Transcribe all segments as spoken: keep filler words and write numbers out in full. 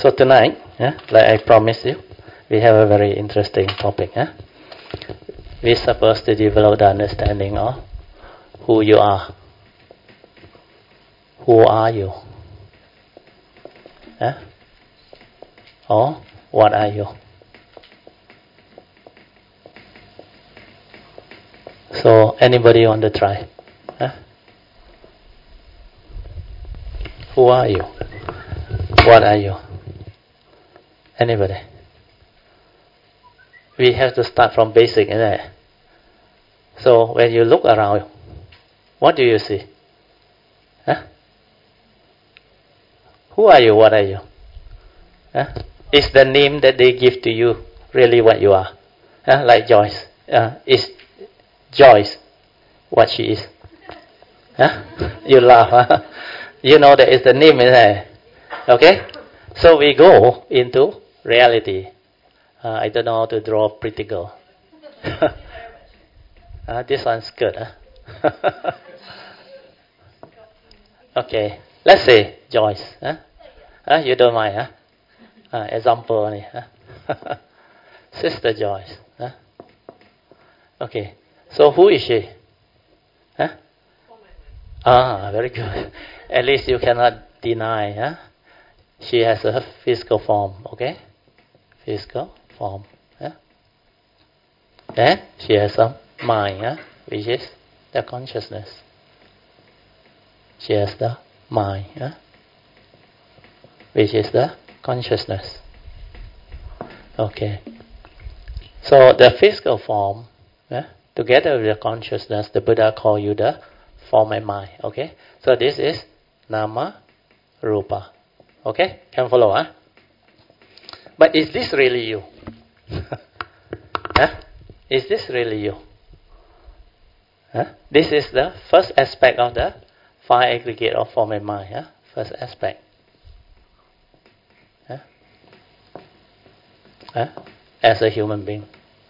So tonight, yeah, like I promised you, we have a very interesting topic. Yeah? We're supposed to develop the understanding of who you are. Who are you? Yeah? Or what are you? So anybody want to try? Yeah? Who are you? What are you? Anybody? We have to start from basic, isn't it? So when you look around, what do you see? Huh? Who are you? What are you? Huh? Is the name that they give to you really what you are? Huh? Like Joyce. Uh, is Joyce what she is? Huh? You laugh. Huh? You know that is the name, isn't it? Okay? So we go into reality. Uh, I don't know how to draw a pretty girl. uh, this one's good. Huh? Okay. Let's say Joyce. Huh? Uh, you don't mind, huh? Uh, example only. Huh? Sister Joyce. Huh? Okay. So who is she? Huh? Ah, very good. At least you cannot deny. Huh? She has a physical form. Okay? Physical form. Huh? Then she has a mind, huh? Which is the consciousness. She has the mind, huh? Which is the consciousness. Okay. So the physical form, yeah, together with the consciousness, the Buddha call you the form and mind. Okay. So this is nama rupa. Okay. Can follow, huh? But is this really you? Huh? Is this really you? Huh? This is the first aspect of the five aggregate of form and mind. Huh? First aspect. Huh? Huh? As a human being.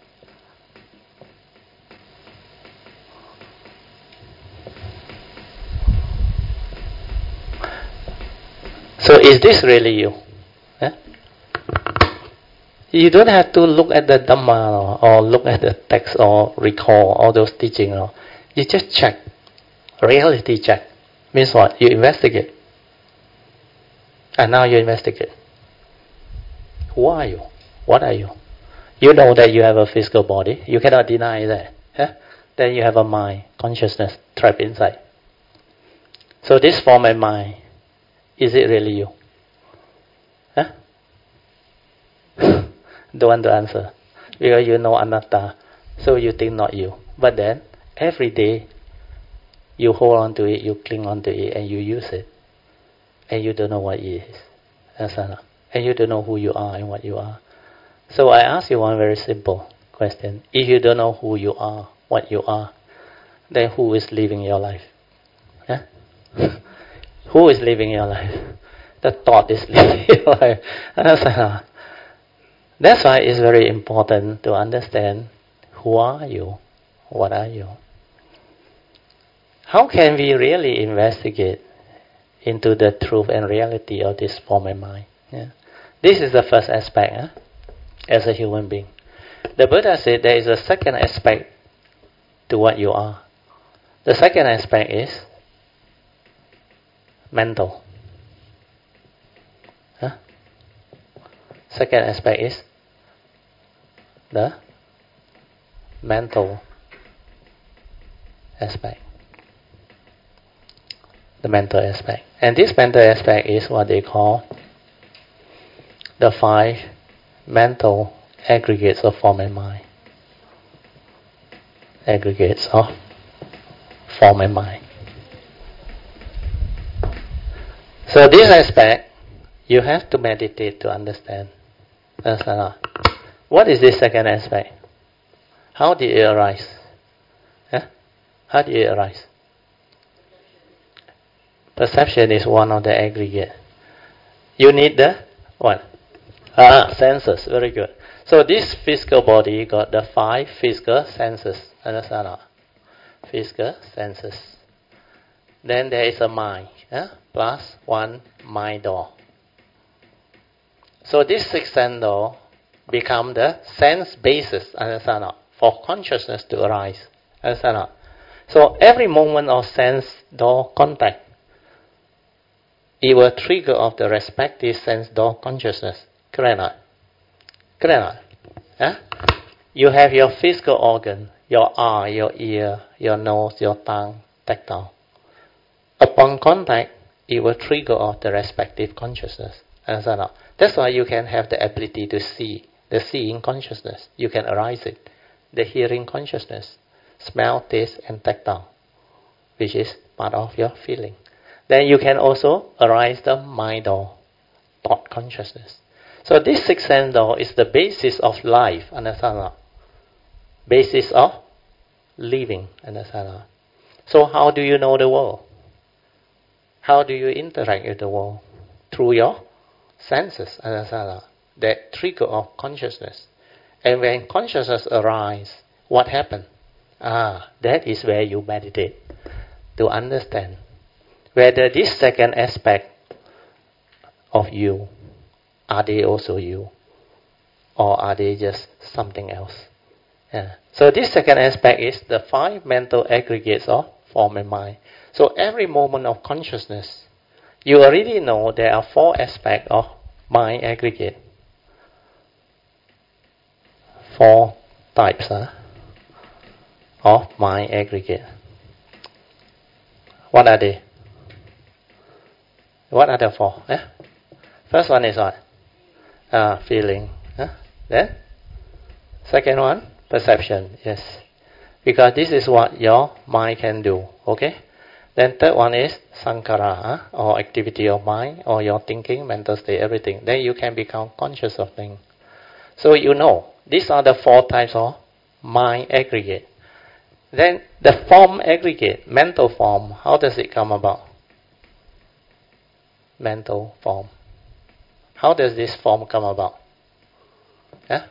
So is this really you? Huh? You don't have to look at the Dhamma or, or look at the text or recall all those teachings. Or, you just check. Reality check. Means what? You investigate. And now you investigate. Who are you? What are you? You know that you have a physical body. You cannot deny that. Huh? Then you have a mind, consciousness trapped inside. So this form and mind, is it really you? Huh? Don't want to answer. Because you know anatta. So you think not you. But then, every day, you hold on to it, you cling on to it, and you use it. And you don't know what it is. And you don't know who you are and what you are. So I ask you one very simple question. If you don't know who you are, what you are, then who is living your life? Huh? Who is living your life? The thought is living your life. That's why it's very important to understand who are you, what are you. How can we really investigate into the truth and reality of this form and mind? Yeah. This is the first aspect, huh? As a human being. The Buddha said there is a second aspect to what you are. The second aspect is mental. Huh? Second aspect is the mental aspect. The mental aspect. And this mental aspect is what they call the five mental aggregates of form and mind. Aggregates of form and mind. So this aspect, you have to meditate to understand. Understand? What is this second aspect? How did it arise? Huh? How did it arise? Perception is one of the aggregate. You need the what? Ah, senses. Very good. So this physical body got the five physical senses. Understand? Physical senses. Then there is a mind. Eh? Plus one mind door. So this sixth sense door become the sense basis, understand not, for consciousness to arise, understand not. So every moment of sense door contact, it will trigger of the respective sense door consciousness. Correct not? Correct not? Huh? You have your physical organ, your eye, your ear, your nose, your tongue, tactile. Upon contact, it will trigger off the respective consciousness. Understand not? That's why you can have the ability to see, the seeing consciousness. You can arise it. The hearing consciousness, smell, taste, and tactile, which is part of your feeling. Then you can also arise the mind door, thought consciousness. So this sixth sense door is the basis of life, understand not? Basis of living, understand not? So how do you know the world? How do you interact with the world? Through your senses, understand not? That trigger of consciousness. And when consciousness arises, what happens? Ah, that is where you meditate, to understand whether this second aspect of you, are they also you? Or are they just something else? Yeah. So this second aspect is the five mental aggregates of form and mind. So every moment of consciousness, you already know there are four aspects of mind aggregate. Four types huh, of mind aggregate. What are they? What are the four? Eh? First one is what? Uh, feeling. Huh? Then? Second one? Perception. Yes. Because this is what your mind can do. Okay? Then third one is sankhara, huh? Or activity of mind, or your thinking, mental state, everything. Then you can become conscious of things. So you know, these are the four types of mind aggregate. Then the form aggregate, mental form, how does it come about? Mental form. How does this form come about? Huh?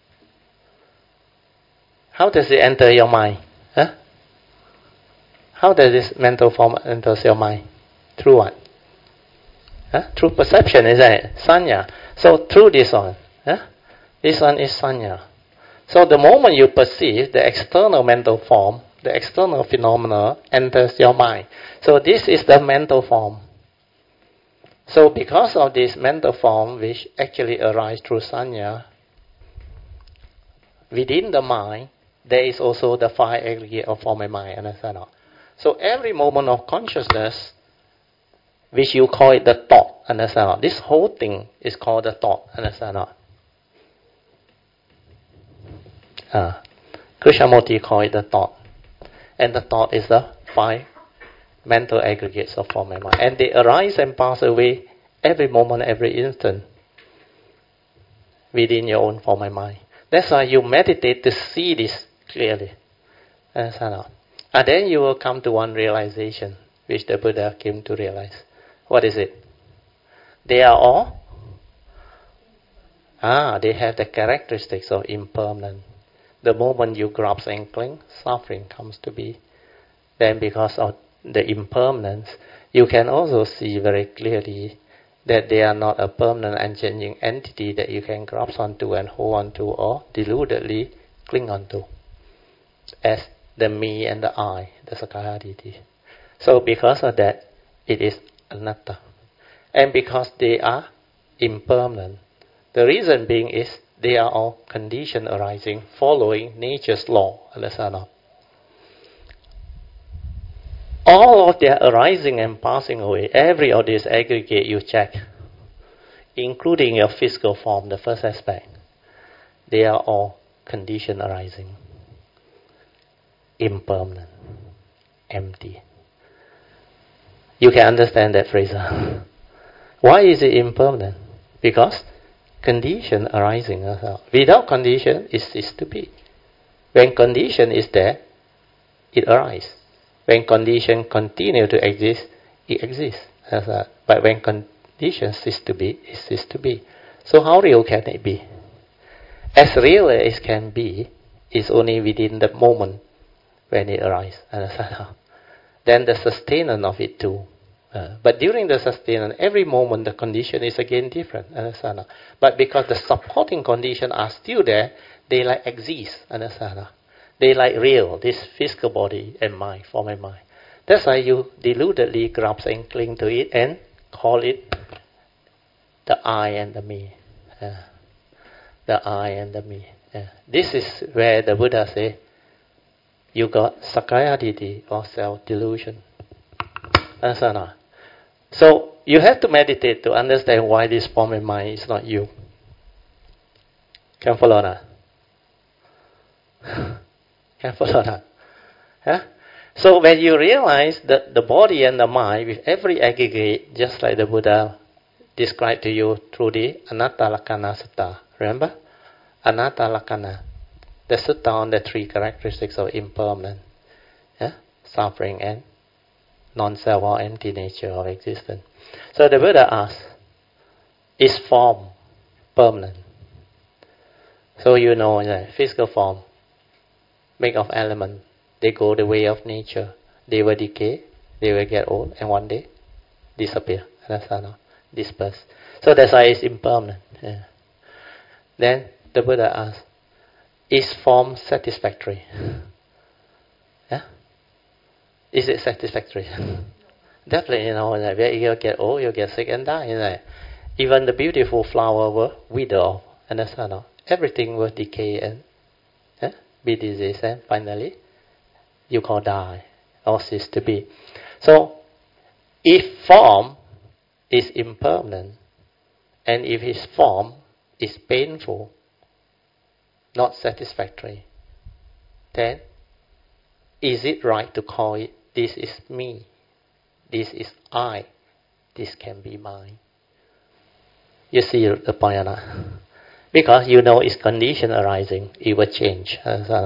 How does it enter your mind? Huh? How does this mental form enter your mind? Through what? Huh? Through perception, isn't it? Sanya. So through this one. Huh? This one is sanya. So the moment you perceive the external mental form, the external phenomena enters your mind. So this is the mental form. So because of this mental form, which actually arises through sanya, within the mind, there is also the five aggregate of form and mind. Understand? So every moment of consciousness, which you call it the thought, understand? This whole thing is called the thought. Understand? Uh, Krishnamurti called it the thought. And the thought is the five mental aggregates of form and mind. And they arise and pass away every moment, every instant within your own form and mind. That's why you meditate to see this clearly. Understand? And then you will come to one realization, which the Buddha came to realize. What is it? They are all, ah, they have the characteristics of impermanent. The moment you grasp and cling, suffering comes to be. Then because of the impermanence, you can also see very clearly that they are not a permanent and changing entity that you can grasp onto and hold onto or deludedly cling onto, as the me and the I, the Sakkaya Ditthi. So because of that, it is anatta. And because they are impermanent, the reason being is they are all conditions arising, following nature's law. Understand? All of their arising and passing away, every of these aggregate you check, including your physical form, the first aspect, they are all condition arising, impermanent, empty. You can understand that phrase. Why is it impermanent? Because condition arising. Without condition, it ceases to be. When condition is there, it arises. When condition continue to exist, it exists. But when condition cease to be, it ceases to be. So how real can it be? As real as it can be, is only within the moment when it arises. Then the sustenance of it too. Uh, but during the sustenance, every moment the condition is again different. Understand? But because the supporting conditions are still there, they like exist. Understand? They like real, this physical body and mind, form and mind. That's why you deludedly grasp and cling to it and call it the I and the me. Uh, the I and the me. Uh, this is where the Buddha says, you got Sakkaya Ditthi or self-delusion. Understand? So you have to meditate to understand why this form and mind is not you. Can follow that? Can follow that? Huh? So when you realize that the body and the mind with every aggregate, just like the Buddha described to you through the Anatta Lakkhana Sutta. Remember? Anatta Lakkhana. The sutta on the three characteristics of impermanent, yeah? Suffering and non-self or empty nature of existence. So the Buddha asks, is form permanent? So you know, the physical form, made of elements, they go the way of nature. They will decay, they will get old, and one day disappear. Understand? Disperse. So that's why it's impermanent. Yeah. Then the Buddha asks, is form satisfactory? Yeah? Is it satisfactory? Definitely, you know, like, you get old, you get sick and die. You know. Even the beautiful flower will wither off. Understand? Everything will decay and yeah, be diseased, and finally you call die or cease to be. So, if form is impermanent, and if his form is painful, not satisfactory, then is it right to call it, this is me, this is I, this can be mine? You see the point or not? Because you know it's condition arising, it will change.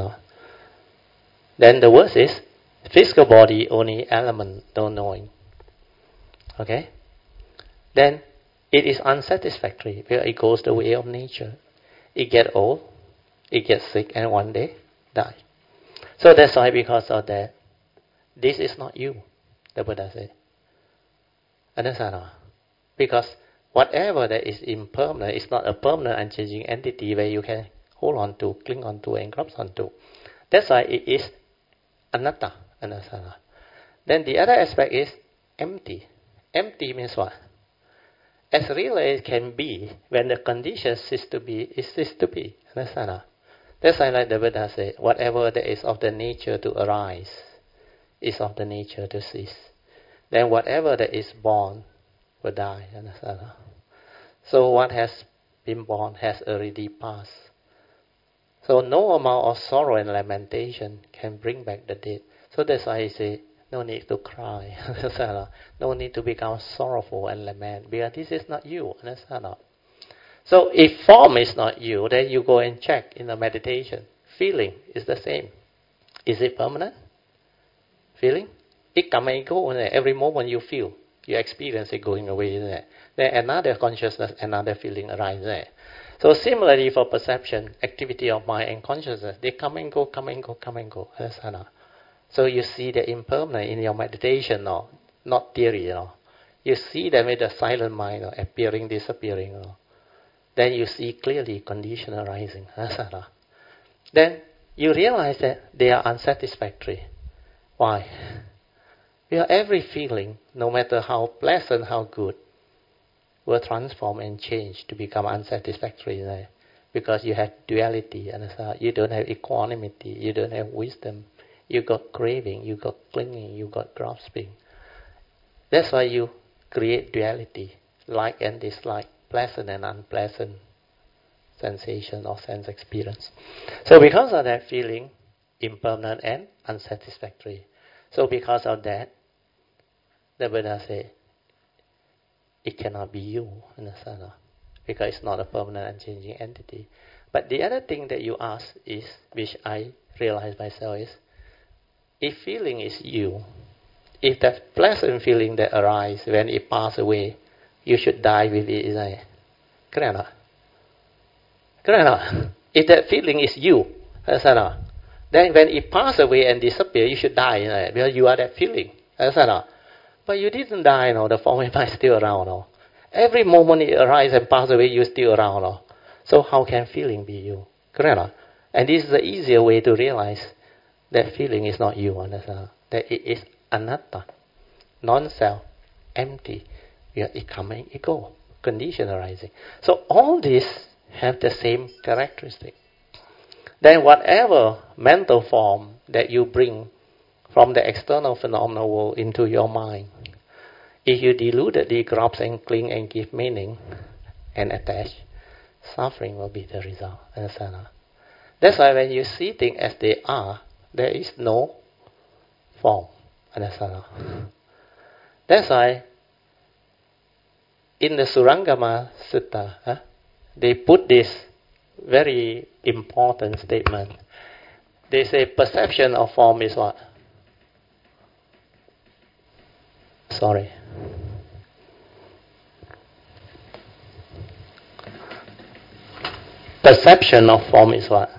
Then the worst is, physical body only element, don't knowing. Okay? Then it is unsatisfactory because it goes the way of nature. It gets old, it gets sick, and one day die. So that's why, because of that, this is not you, the Buddha said. Understand? Because whatever that is impermanent is not a permanent unchanging entity where you can hold on to, cling on to, and grasp on to. That's why it is anatta. Understand? Then the other aspect is empty. Empty means what? As real as it can be, when the condition cease to be, it cease to be. Understand? That's why, like the Buddha said, whatever that is of the nature to arise is of the nature to cease. Then whatever that is born will die. Understand? So what has been born has already passed. So no amount of sorrow and lamentation can bring back the dead. So that's why I say, no need to cry. No need to become sorrowful and lament, because this is not you. Understand? So if form is not you, then you go and check in the meditation. Feeling is the same. Is it permanent? Feeling? It come and go. Every moment you feel, you experience it going away. Then another consciousness, another feeling arises. So similarly for perception, activity of mind and consciousness, they come and go, come and go, come and go. Understand? So you see the impermanent in your meditation, no? Not theory. No? You see them with the silent mind, no? Appearing, disappearing. No? Then you see clearly condition arising. Then you realize that they are unsatisfactory. Why? Because every feeling, no matter how pleasant, how good, will transform and change to become unsatisfactory. Right? Because you have duality. Understand? You don't have equanimity. You don't have wisdom. You got craving, you got clinging, you got grasping. That's why you create duality, like and dislike, pleasant and unpleasant sensation or sense experience. So because of that feeling, impermanent and unsatisfactory. So because of that, the Buddha said, it cannot be you, understand? Because it's not a permanent and changing entity. But the other thing that you ask is, which I realize myself is, if feeling is you, if that pleasant feeling that arises when it passes away, you should die with it, isn't it? Correct or not? Correct or not? If that feeling is you, understand or not? Then when it passes away and disappears, you should die, isn't it? Because you are that feeling. Understand or not? but you didn't die, no. The form is still around, no. Every moment it arises and passes away, you're still around, no. So how can feeling be you? Correct, no? And this is the easier way to realize that feeling is not you, understand? That it is anatta, non-self, empty. It comes and it goes, condition arising. So all this have the same characteristic. Then whatever mental form that you bring from the external phenomenal world into your mind, if you deludedly grasp and cling and give meaning and attach, suffering will be the result. Understand? That's why when you see things as they are, there is no form. Understand? That's why in the Surangama Sutta, huh, they put this very important statement. They say perception of form is what? Sorry. Perception of form is what?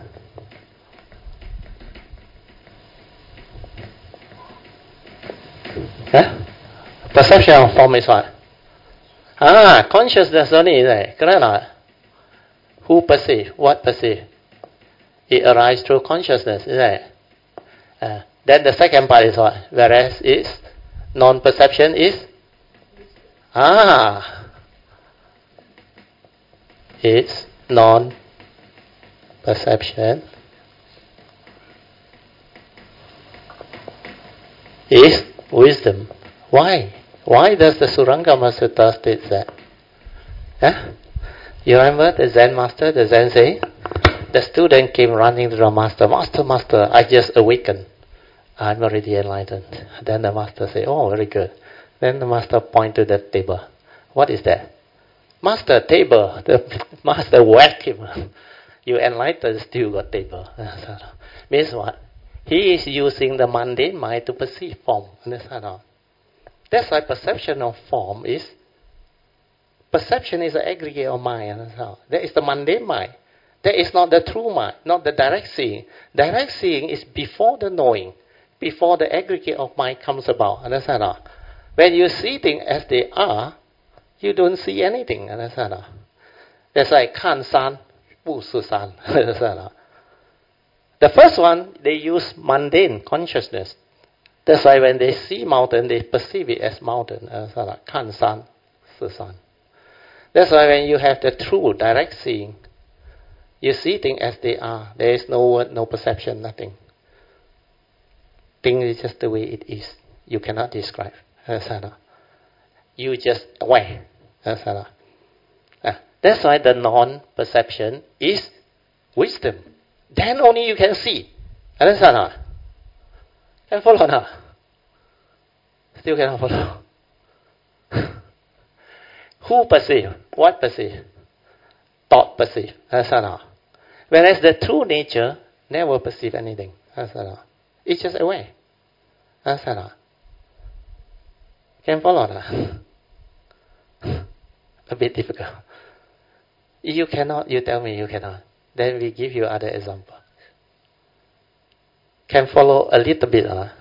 Huh? Perception of form is what? Ah, consciousness only, is it? Correct or not? Who perceive? What perceive? It arises through consciousness, isn't it? Uh, then the second part is what? Whereas it's non-perception is? Ah, it's non-perception is wisdom. Why? Why does the Surangama Sutta state that? Huh? You remember the Zen master, the Zen say, the student came running to the master, Master, Master, I just awakened. I'm already enlightened. Then the master say, oh, very good. Then the master point to the table. What is that? Master, table. The master whacked him. You enlightened, still got table. Means what? He is using the mundane mind to perceive form. Understand? That's why perception of form is, perception is an aggregate of mind. Understand? That is the mundane mind. That is not the true mind, not the direct seeing. Direct seeing is before the knowing, before the aggregate of mind comes about. Understand? When you see things as they are, you don't see anything. Understand? That's like kan san, bu su san. Understand? The first one, they use mundane consciousness. That's why when they see mountain, they perceive it as mountain. Kan san, su san. That's why when you have the true direct seeing, you see things as they are. There is no word, no perception, nothing. Things is just the way it is. You cannot describe. You just aware. That's why the non-perception is wisdom. Then only you can see. Understand? Can follow now? Still cannot follow. Who perceive? What perceive? Thought perceive. Understand? Whereas the true nature never perceive anything. Understand? It's just aware. Understand? Can follow now? A bit difficult. You cannot, you tell me you cannot. Then we give you other example. Can follow a little bit, huh?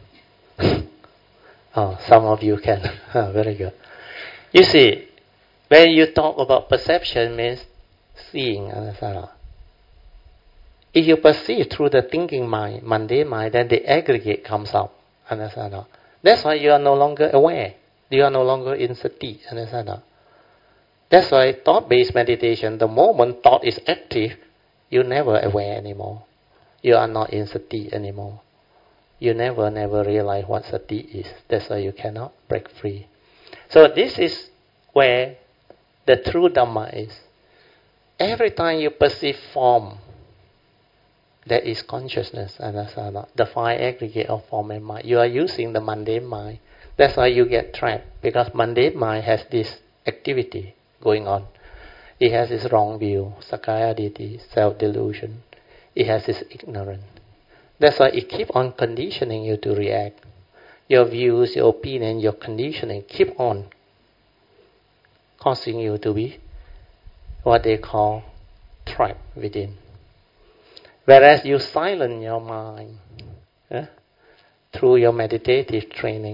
Oh, some of you can. Oh, very good. You see, when you talk about perception, means seeing. Understand? If you perceive through the thinking mind, mundane mind, then the aggregate comes out. Understand? That's why you are no longer aware. You are no longer in sati. Understand? That's why thought-based meditation, the moment thought is active, you're never aware anymore. You are not in sati anymore. You never, never realize what sati is. That's why you cannot break free. So this is where the true Dhamma is. Every time you perceive form, that is consciousness. Understand? The five aggregate of form and mind. You are using the mundane mind. That's why you get trapped. Because mundane mind has this activity going on. It has its wrong view, Sakkaya Ditthi, self-delusion. It has its ignorance. That's why it keeps on conditioning you to react. Your views, your opinion, your conditioning keep on causing you to be what they call trapped within. Whereas you silence your mind eh, through your meditative training,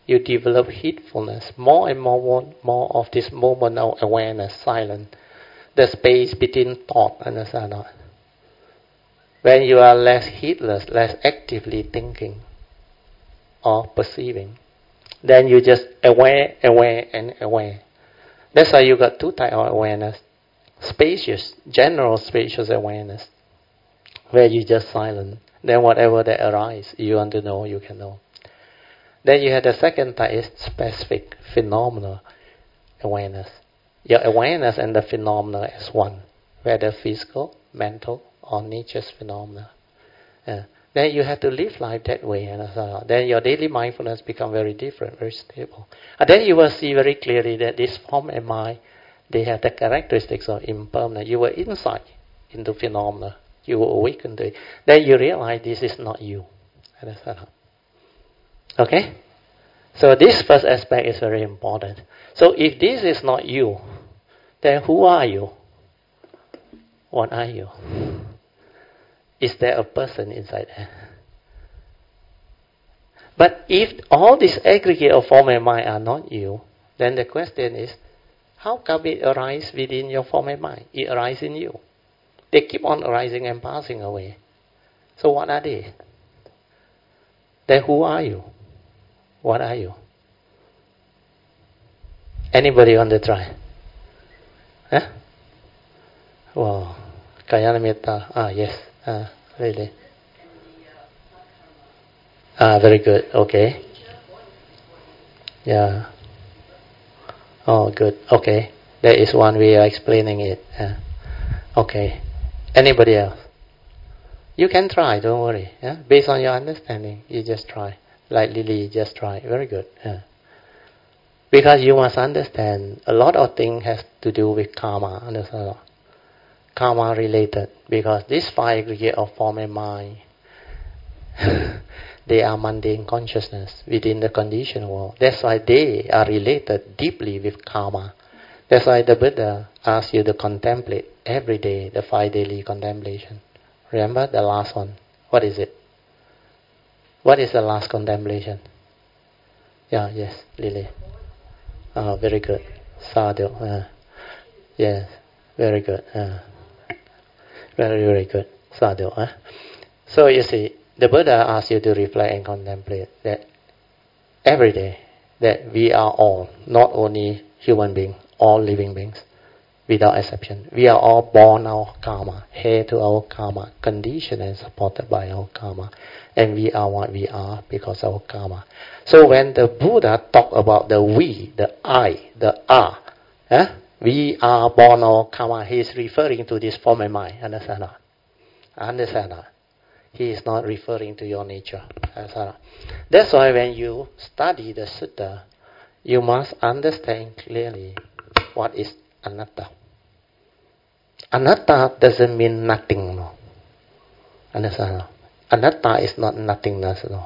you develop heedfulness, more and more, more of this moment of awareness, silent, the space between thought, understand not? When you are less heedless, less actively thinking or perceiving, then you just aware, aware, and aware. That's why you got two types of awareness. Spacious, general spacious awareness, where you just silent. Then whatever that arises, you want to know, you can know. Then you have the second type is specific, phenomenal awareness. Your awareness and the phenomena is one, whether physical, mental, or nature's phenomena. Uh, then you have to live life that way. And uh, then your daily mindfulness becomes very different, very stable. And then you will see very clearly that this form and mind, they have the characteristics of impermanent. You were insight into phenomena. You will awaken to it. Then you realize this is not you. Understand? Okay? So this first aspect is very important. So if this is not you, then who are you? What are you? Is there a person inside there? But if all this aggregate of form and mind are not you, then the question is, how come it arises within your form and mind? It arises in you. They keep on arising and passing away. So what are they? Then who are you? What are you? Anybody want to try? Huh? Wow. Kayana Metta. Ah, yes. Ah, really. Ah, very good. Okay. Yeah. Oh, good. Okay. That is one way of explaining it. Yeah. Okay. Anybody else? You can try, don't worry. Yeah? Based on your understanding, you just try. Like Lily, just try. Very good. Yeah. Because you must understand, a lot of things has to do with karma. Understand? Karma related. Because this five aggregate of form and mind, they are mundane consciousness within the conditioned world. That's why they are related deeply with karma. That's why the Buddha asks you to contemplate every day, the five daily contemplation. Remember the last one? What is it? What is the last contemplation? Yeah, yes, Lily. Oh, very good. Sadhu. Uh, yes, very good. Uh, very, very good. Sadhu. Uh. So you see, the Buddha asks you to reflect and contemplate that every day, that we are all, not only human beings, all living beings, without exception. We are all born our karma, heir to our karma, conditioned and supported by our karma. And we are what we are because of our karma. So when the Buddha talk about the we, the I, the are, eh? we are born our karma, he is referring to this form and mind. Understand that? Understand that? He is not referring to your nature. Understand that? That's why when you study the sutta, you must understand clearly what is anatta. Anatta doesn't mean nothing. No. Understand? Anatta is not nothingness. No.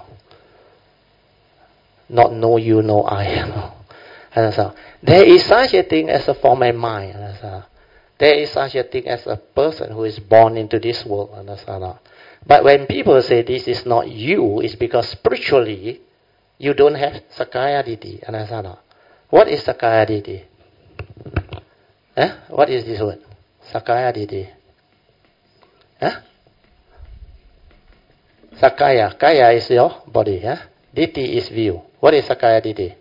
Not no you, no I. No. Understand? There is such a thing as a form and mind. Understand? There is such a thing as a person who is born into this world. Understand? But when people say this is not you, it's because spiritually you don't have Sakaya Ditti. Understand? What is Sakaya Ditti? Eh? What is this word? Sakaya Ditti. Eh? Sakaya. Kaya is your body. Eh? Ditti is view. What is Sakaya Ditti?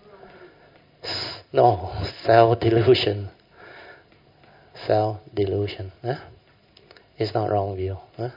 No. Self-delusion. Self-delusion. Eh? It's not wrong view. Eh?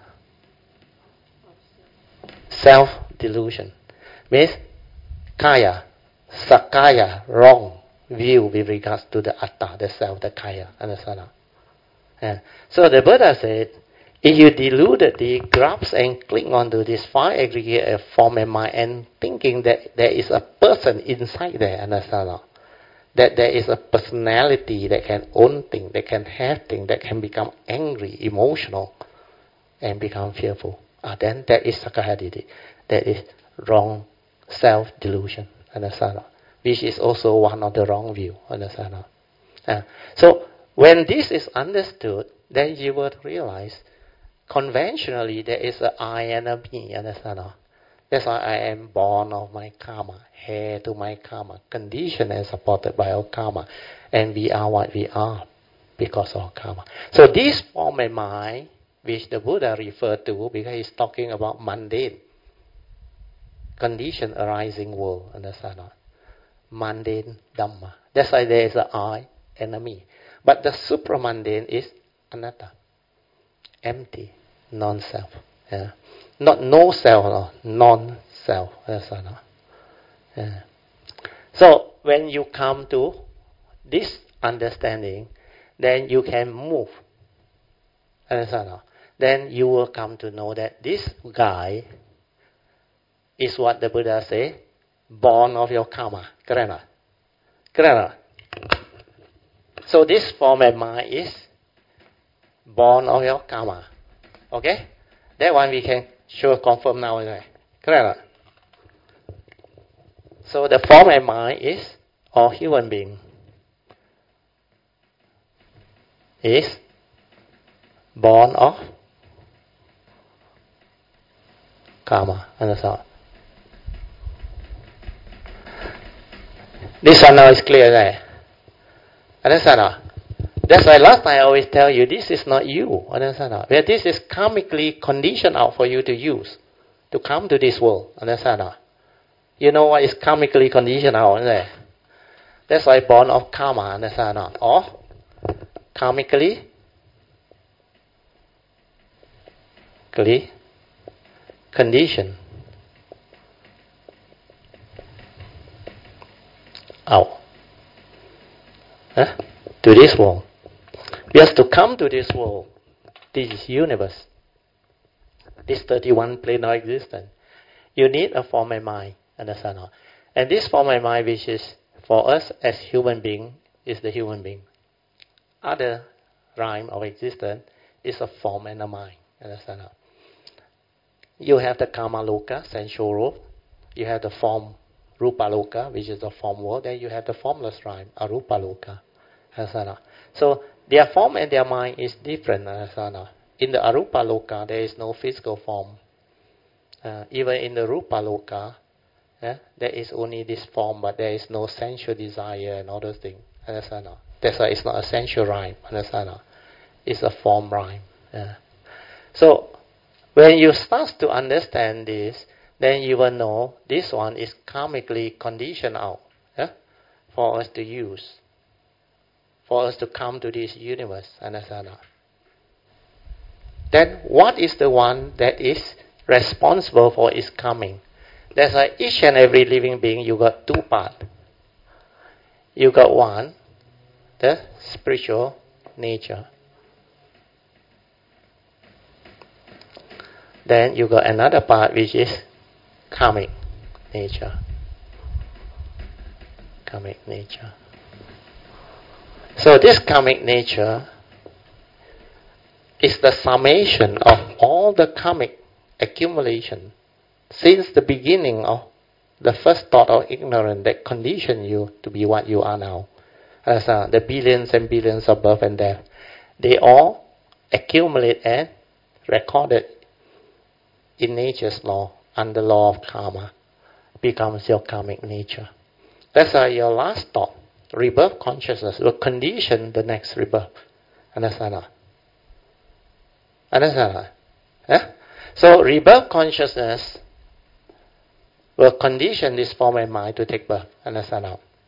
Self-delusion. Means Kaya. Sakaya. Wrong view with regards to the atta, the self, the kaya. Understand? Yeah. So the Buddha said, if you deludedly grasp and cling onto this five aggregate of form and mind and thinking that there is a person inside there, understand? That there is a personality that can own things, that can have things, that can become angry, emotional, and become fearful. Ah, then that is Sakaya Ditti. That is wrong self-delusion. Understand? Which is also one of the wrong view. Understand? Uh, so when this is understood, then you will realize conventionally there is a I and a me. Understand? That's why I am born of my karma, heir to my karma, conditioned and supported by our karma. And we are what we are because of karma. So this form and mind, which the Buddha referred to, because he's talking about mundane, conditioned arising world, understand not? Mundane Dhamma. That's why there is an I and a me. But the supramundane is anatta, empty, non-self. Yeah. Not no self, no, non-self. Understand not? Yeah. So when you come to this understanding, then you can move. Understand not? Then you will come to know that this guy is what the Buddha say, born of your karma. Correct not? Correct not? So this form of mind is born of your karma. Okay? That one we can sure confirm now. Right? Correct not? So the form of mind is all human being. Is born of karma. Understand? This one now is clear there. Understand? Not? That's why last time I always tell you, this is not you. Understand? Not? Where this is karmically conditioned out for you to use, to come to this world. Understand? Not? You know what is karmically conditioned out there? That's why born of karma. Understand? Not? Or karmically conditioned out. Huh? To this world. Just to come to this world, this universe, this thirty-one plane of existence, you need a form and mind. Understand? And this form and mind, which is for us as human being, is the human being. Other rhyme of existence is a form and a mind. Understand? You have the kama loka, sensual world. You have the form rupa loka, which is the form world. Then you have the formless rhyme, arupa loka. Understand? So their form and their mind is different. Understand? In the arupa loka, there is no physical form. Uh, even in the rupa loka, eh, there is only this form, but there is no sensual desire and all those things. Understand? That's why it's not a sensual rhyme. Understand? It's a form rhyme. Yeah. So when you start to understand this, then you will know this one is karmically conditioned out, yeah, for us to use, for us to come to this universe. Understand? Then what is the one that is responsible for its coming? That's why each and every living being, you got two parts. You got one, the spiritual nature. Then you got another part which is karmic nature. Karmic nature. So this karmic nature is the summation of all the karmic accumulation since the beginning of the first thought of ignorance that conditioned you to be what you are now. As uh, the billions and billions of birth and death, they all accumulate and recorded in nature's law, under law of karma, becomes your karmic nature. That's why your last thought, rebirth consciousness, will condition the next rebirth. Understand? Understand? Eh? So rebirth consciousness will condition this form and mind to take birth. Understand?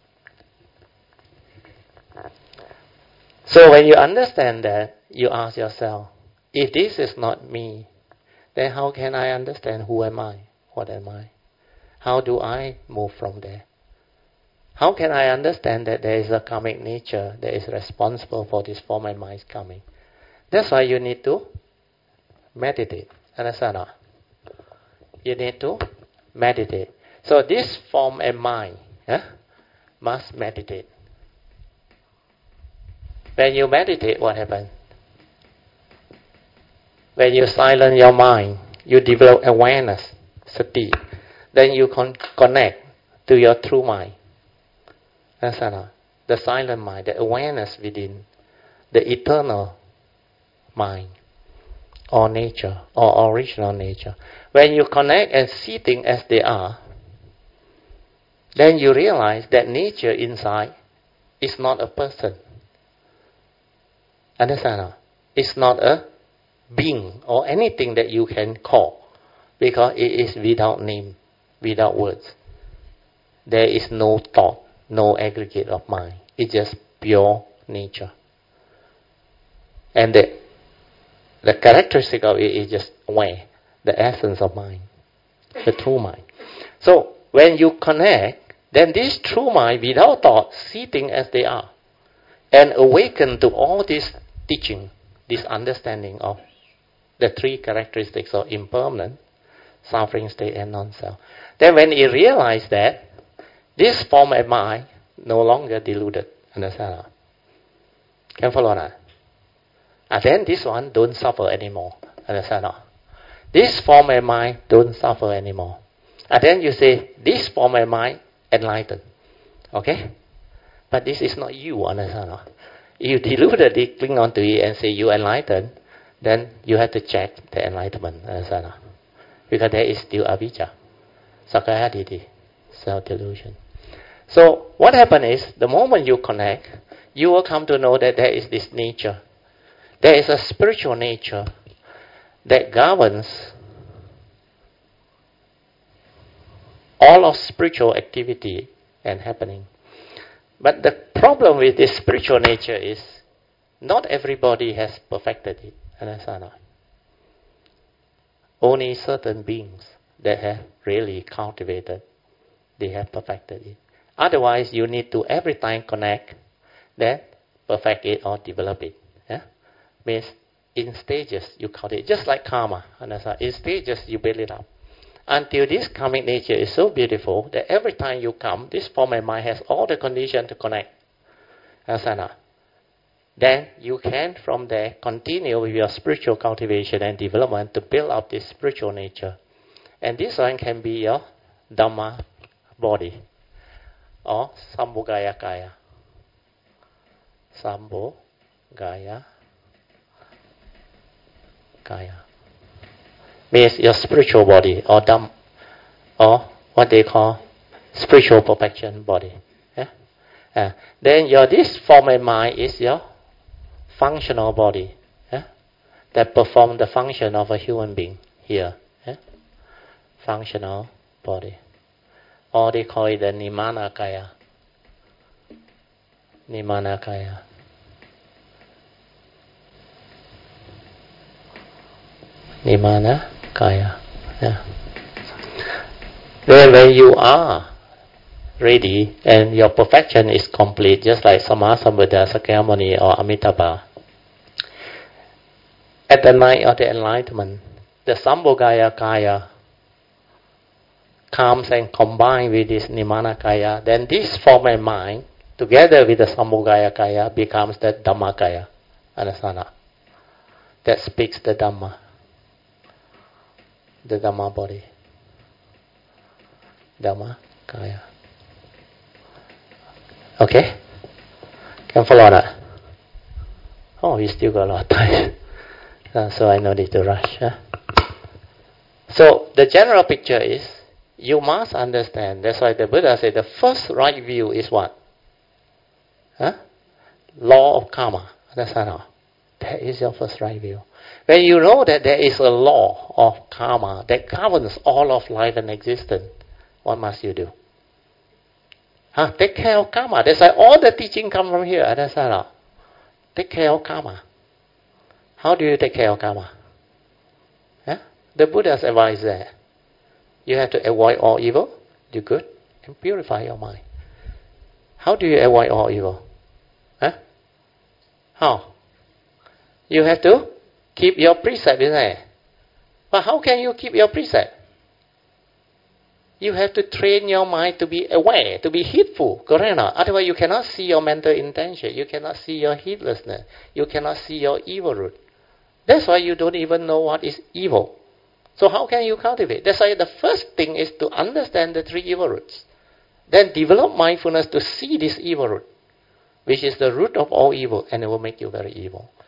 So when you understand that, you ask yourself, if this is not me, then how can I understand who am I? What am I? How do I move from there? How can I understand that there is a karmic nature that is responsible for this form and mind's coming? That's why you need to meditate. Understand? You need to meditate. So this form and mind, yeah, must meditate. When you meditate, what happens? When you silence your mind, you develop awareness, sati. Then you con- connect to your true mind. Understand? The silent mind, the awareness within, the eternal mind. or nature, or original nature. When you connect and see things as they are, then you realize that nature inside is not a person. Understand? It's not a being or anything that you can call, because it is without name, without words. There is no thought, no aggregate of mind. It's just pure nature. And the, the characteristic of it is just aware, the essence of mind, the true mind. So when you connect, then this true mind, without thought, see things as they are, and awaken to all this teaching, this understanding of the three characteristics of impermanent, suffering state, and non-self. Then when you realize that this form of mind no longer deluded, understand? Can follow that? And then this one don't suffer anymore, understand? This form of mind don't suffer anymore. And then you say, this form of mind enlightened. Okay? But this is not you, understand? You deludedly cling on to it and say you enlightened, then you have to check the enlightenment, understand? Because there is still avijja, sakkaya ditthi, self-delusion. So what happens is, the moment you connect, you will come to know that there is this nature. There is a spiritual nature that governs all of spiritual activity and happening. But the problem with this spiritual nature is, not everybody has perfected it. Understand? Only certain beings that have really cultivated, they have perfected it. Otherwise, you need to every time connect, then perfect it or develop it. Yeah? Means in stages you cultivate, just like karma. Understand? In stages you build it up. Until this karmic nature is so beautiful that every time you come, this form of mind has all the conditions to connect. Understand? Then you can from there continue with your spiritual cultivation and development to build up this spiritual nature. And this one can be your Dhamma body or Sambhogaya Kaya. Sambhogaya Kaya means your spiritual body, or Dham, or what they call spiritual perfection body. Yeah? Uh, then your this form of mind is your functional body, yeah? That perform the function of a human being here. Yeah? Functional body. Or they call it the Nimana Kaya. Nimana Kaya. Nimana Kaya. Yeah. Then when you are ready and your perfection is complete, just like Sammasambuddha, Sakyamuni, or Amitabha, at the night of the enlightenment, the Sambhogaya Kaya comes and combines with this Nimana Kaya. Then this form of mind, together with the Sambhogaya Kaya, becomes the Dhammakaya. Understand? That speaks the Dhamma. The Dhamma body. Dhamma Kaya. Okay? Can follow that? Oh, we still got a lot of time. Uh, so I no need to rush. Huh? So the general picture is, you must understand. That's why the Buddha said the first right view is what? Huh? Law of karma. Understand how? That is your first right view. When you know that there is a law of karma that governs all of life and existence, what must you do? Huh? Take care of karma. That's why all the teaching come from here. Understand how? Take care of karma. How do you take care of karma? Huh? The Buddha's advice there. You have to avoid all evil, do good, and purify your mind. How do you avoid all evil? Huh? How? You have to keep your precept, isn't it? But how can you keep your precept? You have to train your mind to be aware, to be heedful, correct or not? Otherwise you cannot see your mental intention, you cannot see your heedlessness, you cannot see your evil root. That's why you don't even know what is evil. So how can you cultivate? That's why the first thing is to understand the three evil roots. Then develop mindfulness to see this evil root, which is the root of all evil, and it will make you very evil.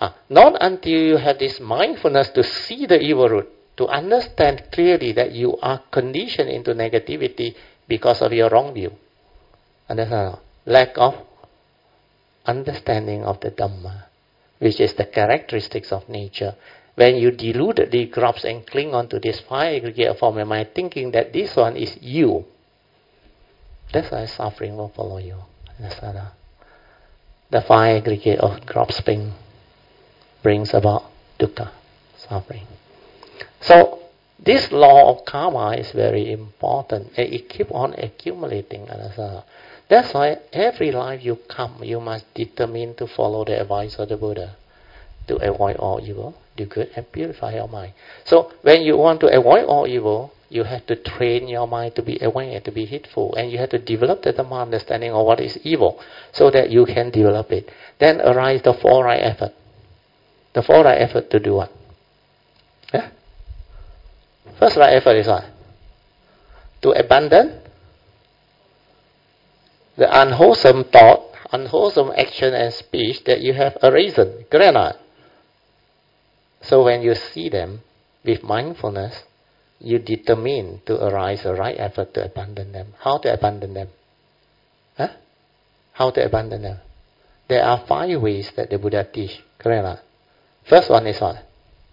Ah, not until you have this mindfulness to see the evil root, to understand clearly that you are conditioned into negativity because of your wrong view. Understand? Lack of understanding of the Dhamma, which is the characteristics of nature. When you deludedly grasp and cling on to this five aggregate form of mind, thinking that this one is you, that's why suffering will follow you. Understand? The five aggregate of grasping brings about dukkha, suffering. So, this law of karma is very important. It keeps on accumulating. That's why every life you come, you must determine to follow the advice of the Buddha, to avoid all evil, do good, and purify your mind. So, when you want to avoid all evil, you have to train your mind to be aware, to be heedful, and you have to develop the Dhamma understanding of what is evil, so that you can develop it. Then arise the four right effort. The four right effort to do what? Yeah? First right effort is what? To abandon the unwholesome thought, unwholesome action and speech that you have arisen. Correct or not? So when you see them with mindfulness, you determine to arise a right effort to abandon them. How to abandon them? Huh? How to abandon them? There are five ways that the Buddha teach. Correct or not? First one is what?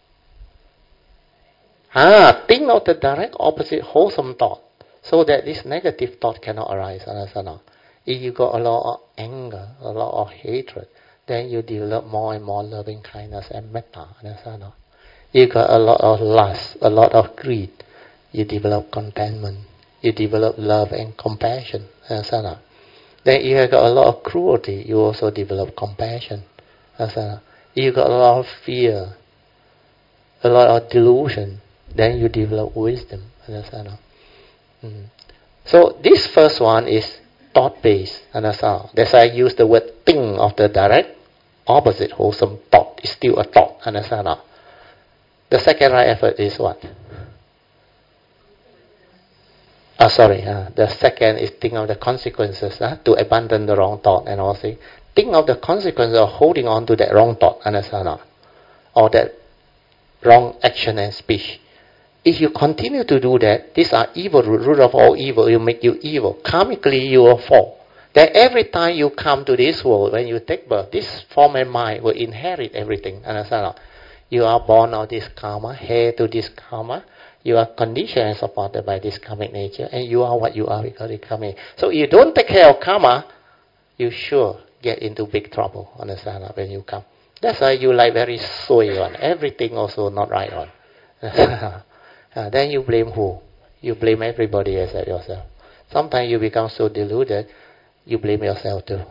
Ah, think of the direct opposite wholesome thought, so that this negative thought cannot arise. Understand? If you got a lot of anger, a lot of hatred, then you develop more and more loving kindness and metta. Understand? You got a lot of lust, a lot of greed, you develop contentment, you develop love and compassion. Understand? Then you have got a lot of cruelty, you also develop compassion. Understand? You got a lot of fear, a lot of delusion, then you develop wisdom. Understand? Mm. So this first one is thought-based. Understand? That's why I use the word think of the direct opposite wholesome thought. It's still a thought. Understand? The second right effort is what? Ah, sorry. Uh, the second is think of the consequences, uh, to abandon the wrong thought and all things. Think of the consequences of holding on to that wrong thought. Understand? Or that wrong action and speech. If you continue to do that, these are evil, root of all evil, it will make you evil. Karmically, you will fall. Then every time you come to this world, when you take birth, this form and mind will inherit everything. Understand? You are born of this karma, heir to this karma. You are conditioned and supported by this karmic nature, and you are what you are because of karma. So if you don't take care of karma, you sure get into big trouble. Understand? When you come. That's why you like very soy on. Everything also not right on. Uh, then you blame who? You blame everybody except yourself. Sometimes you become so deluded, you blame yourself too.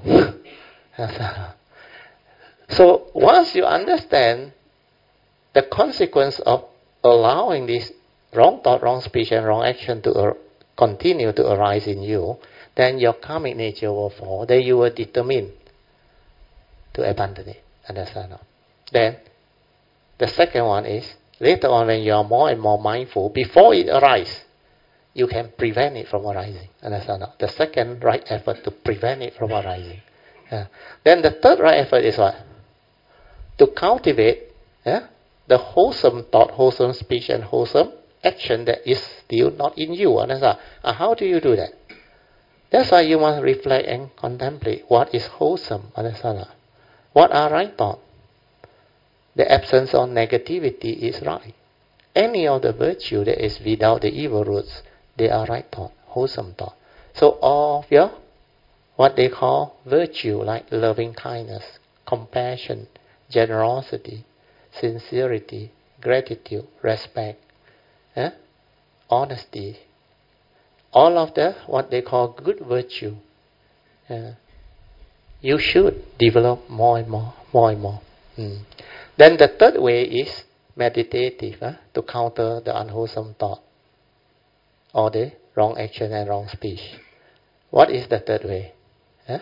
So once you understand the consequence of allowing this wrong thought, wrong speech, and wrong action to uh, continue to arise in you, then your karmic nature will fall. Then you will determine to abandon it. Understand? Then the second one is, later on when you are more and more mindful, before it arises, you can prevent it from arising. Understand? The second right effort to prevent it from arising. Yeah. Then the third right effort is what? To cultivate, yeah, the wholesome thought, wholesome speech, and wholesome action that is still not in you. Understand? Uh, how do you do that? That's why you must reflect and contemplate what is wholesome. Understand? What are right thoughts? The absence of negativity is right. Any of the virtue that is without the evil roots, they are right thought, wholesome thought. So all of your, what they call virtue, like loving kindness, compassion, generosity, sincerity, gratitude, respect, eh? honesty, all of the, what they call good virtue, eh? you should develop more and more, more and more. Mm. Then the third way is meditative, huh? To counter the unwholesome thought or the wrong action and wrong speech. What is the third way? Huh?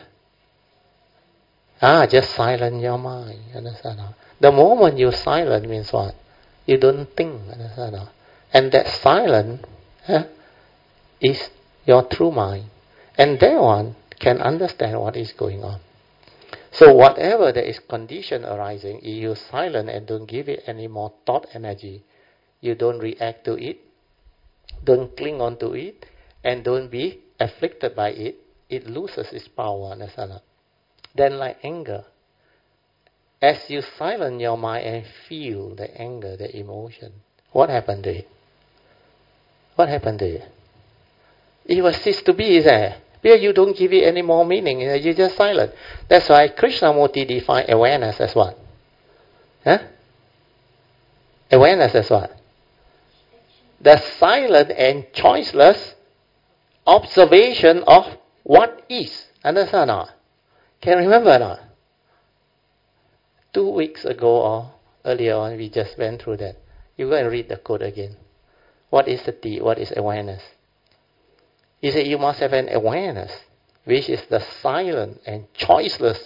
Ah, just silence your mind. Understand? The moment you silent means what? You don't think. Understand? And that silence, huh, is your true mind. And that one can understand what is going on. So whatever there is condition arising, if you silent and don't give it any more thought energy, you don't react to it, don't cling on to it, and don't be afflicted by it, it loses its power. Understand? Then like anger, as you silence your mind and feel the anger, the emotion, what happened to it? What happened to it? It will cease to be there. Because you don't give it any more meaning, you just silent. That's why Krishnamurti defined awareness as what? Huh? Awareness as what? The silent and choiceless observation of what is. Understand or not? Can you remember or not? Two weeks ago or earlier on, we just went through that. You go and read the code again. What is sati? What is awareness? He said you must have an awareness, which is the silent and choiceless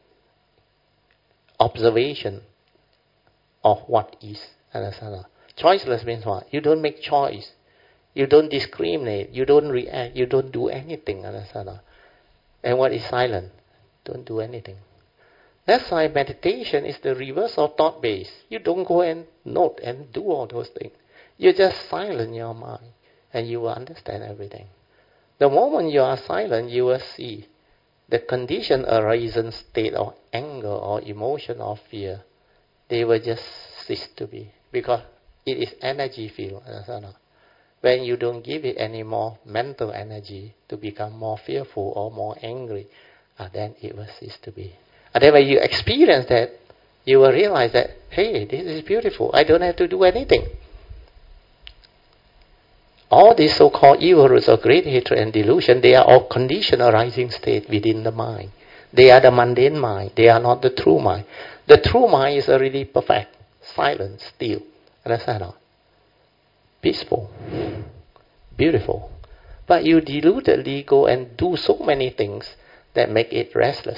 observation of what is. Understand? Choiceless means what? You don't make choice. You don't discriminate. You don't react. You don't do anything. Understand? And what is silent? Don't do anything. That's why meditation is the reverse of thought base. You don't go and note and do all those things. You just silence your mind and you will understand everything. The moment you are silent, you will see the condition arisen state of anger or emotion or fear. They will just cease to be because it is energy field. When you don't give it any more mental energy to become more fearful or more angry, uh, then it will cease to be. And then when you experience that, you will realize that, hey, this is beautiful. I don't have to do anything. All these so-called evil roots of great hatred and delusion, they are all conditioned arising state within the mind. They are the mundane mind. They are not the true mind. The true mind is already perfect, silent, still. Understand? Peaceful, beautiful. But you deludedly go and do so many things that make it restless.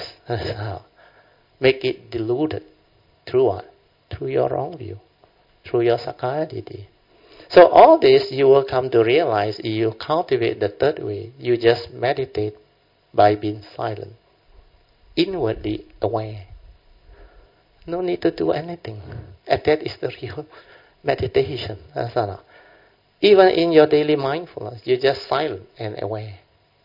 Make it deluded. Through what? Through your wrong view. Through your sakkayaditthi. So all this you will come to realize if you cultivate the third way. You just meditate by being silent. Inwardly aware. No need to do anything. And that is the real meditation. Even in your daily mindfulness, you're just silent and aware.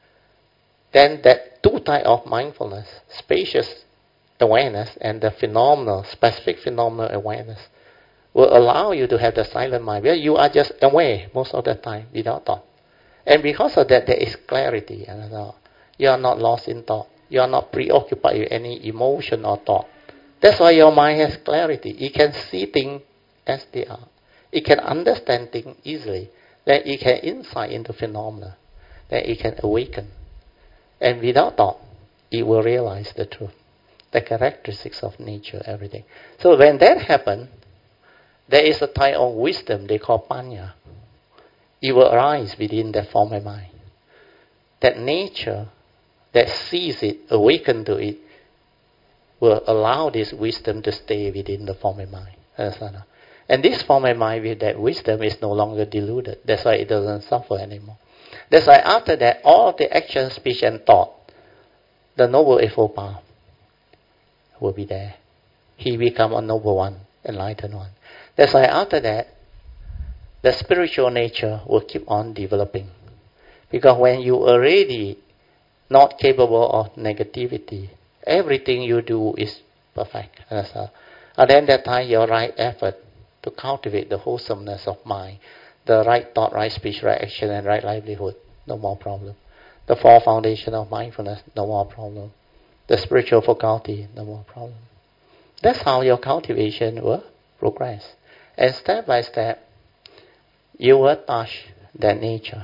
Then that two type of mindfulness, spacious awareness and the phenomenal, specific phenomenal awareness, will allow you to have the silent mind where you are just aware most of the time without thought. And because of that, there is clarity. You are not lost in thought. You are not preoccupied with any emotion or thought. That's why your mind has clarity. It can see things as they are. It can understand things easily. Then it can insight into phenomena. Then it can awaken. And without thought, it will realize the truth. The characteristics of nature, everything. So when that happens, there is a type of wisdom they call panya. It will arise within that form of mind. That nature that sees it, awaken to it, will allow this wisdom to stay within the form of mind. And this form of mind with that wisdom is no longer deluded. That's why it doesn't suffer anymore. That's why after that, all the action, speech and thought, the Noble Eightfold Path will be there. He become a noble one, enlightened one. That's why after that, the spiritual nature will keep on developing. Because when you are already not capable of negativity, everything you do is perfect. And then that time your right effort to cultivate the wholesomeness of mind, the right thought, right speech, right action, and right livelihood, no more problem. The four foundation of mindfulness, no more problem. The spiritual faculty, no more problem. That's how your cultivation will progress. And step by step, you will touch that nature.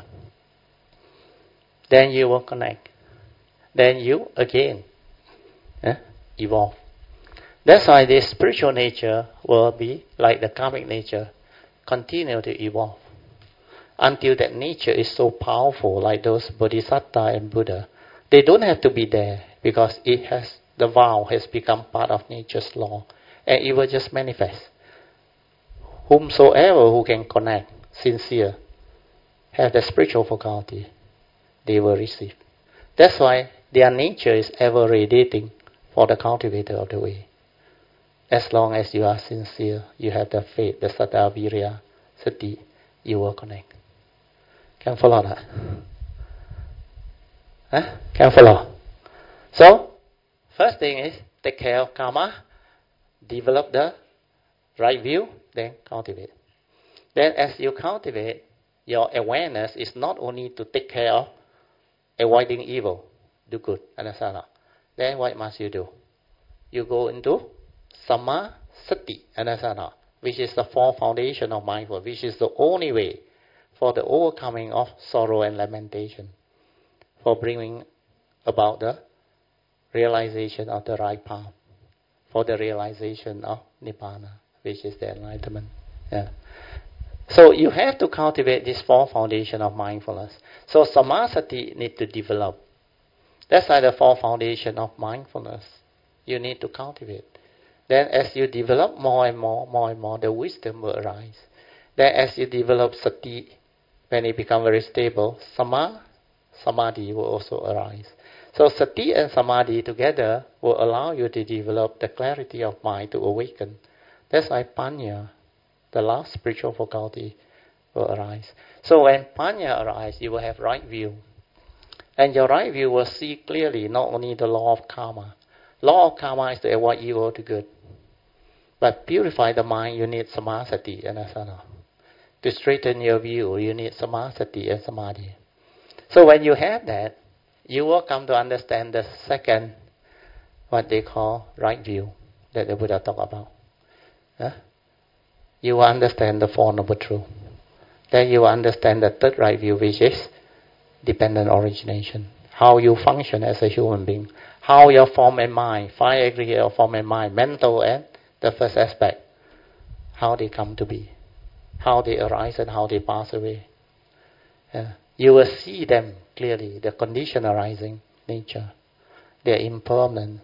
Then you will connect. Then you, again, eh, evolve. That's why this spiritual nature will be like the karmic nature, continue to evolve. Until that nature is so powerful, like those Bodhisattva and Buddha. They don't have to be there because it has, the vow has become part of nature's law. And it will just manifest. Whomsoever who can connect, sincere, have the spiritual faculty, they will receive. That's why their nature is ever radiating for the cultivator of the way. As long as you are sincere, you have the faith, the saddha, virya, sati, you will connect. Can follow that? Huh? Can follow? So, first thing is take care of karma, develop the right view, then cultivate. Then as you cultivate, your awareness is not only to take care of avoiding evil, do good, understand? Then what must you do? You go into Samma Sati, understand? Which is the four foundation of mindfulness, which is the only way for the overcoming of sorrow and lamentation, for bringing about the realization of the right path, for the realization of Nibbana, which is the enlightenment. Yeah. So you have to cultivate this four foundation of mindfulness. So Sammasati need to develop. That's like the four foundation of mindfulness. You need to cultivate. Then as you develop more and more, more and more, the wisdom will arise. Then as you develop sati, when it becomes very stable, sama, samadhi will also arise. So sati and samadhi together will allow you to develop the clarity of mind to awaken. That's why panya, the last spiritual faculty, will arise. So when panya arises, you will have right view. And your right view will see clearly not only the law of karma. Law of karma is to avoid evil to good. But purify the mind, you need samasati and asana. To straighten your view, you need samasati and samadhi. So when you have that, you will come to understand the second, what they call right view, that the Buddha talked about. Huh? You will understand the Four Noble Truths. Then you will understand the third right view, which is dependent origination. How you function as a human being. How your form and mind, five aggregate of form and mind, mental and the first aspect, how they come to be, how they arise and how they pass away. Yeah. You will see them clearly, the condition arising nature, their impermanent,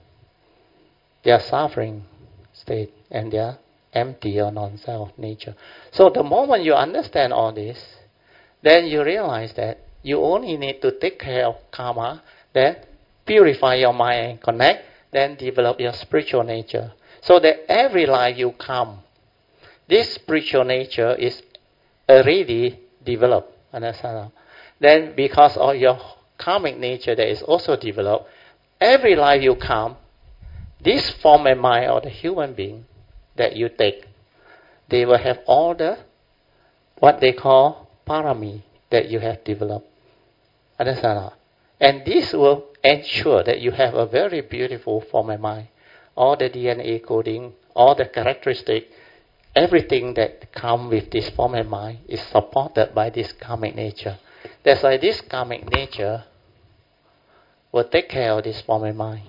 their suffering state, and their empty or non-self nature. So the moment you understand all this, then you realize that you only need to take care of karma, then purify your mind and connect, then develop your spiritual nature. So that every life you come, this spiritual nature is already developed. Understand? Then because of your karmic nature that is also developed, every life you come, this form and mind of the human being that you take, they will have all the, what they call parami that you have developed. Understand? And this will ensure that you have a very beautiful form and mind. All the D N A coding, all the characteristics, everything that comes with this form and mind is supported by this karmic nature. That's why this karmic nature will take care of this form and mind.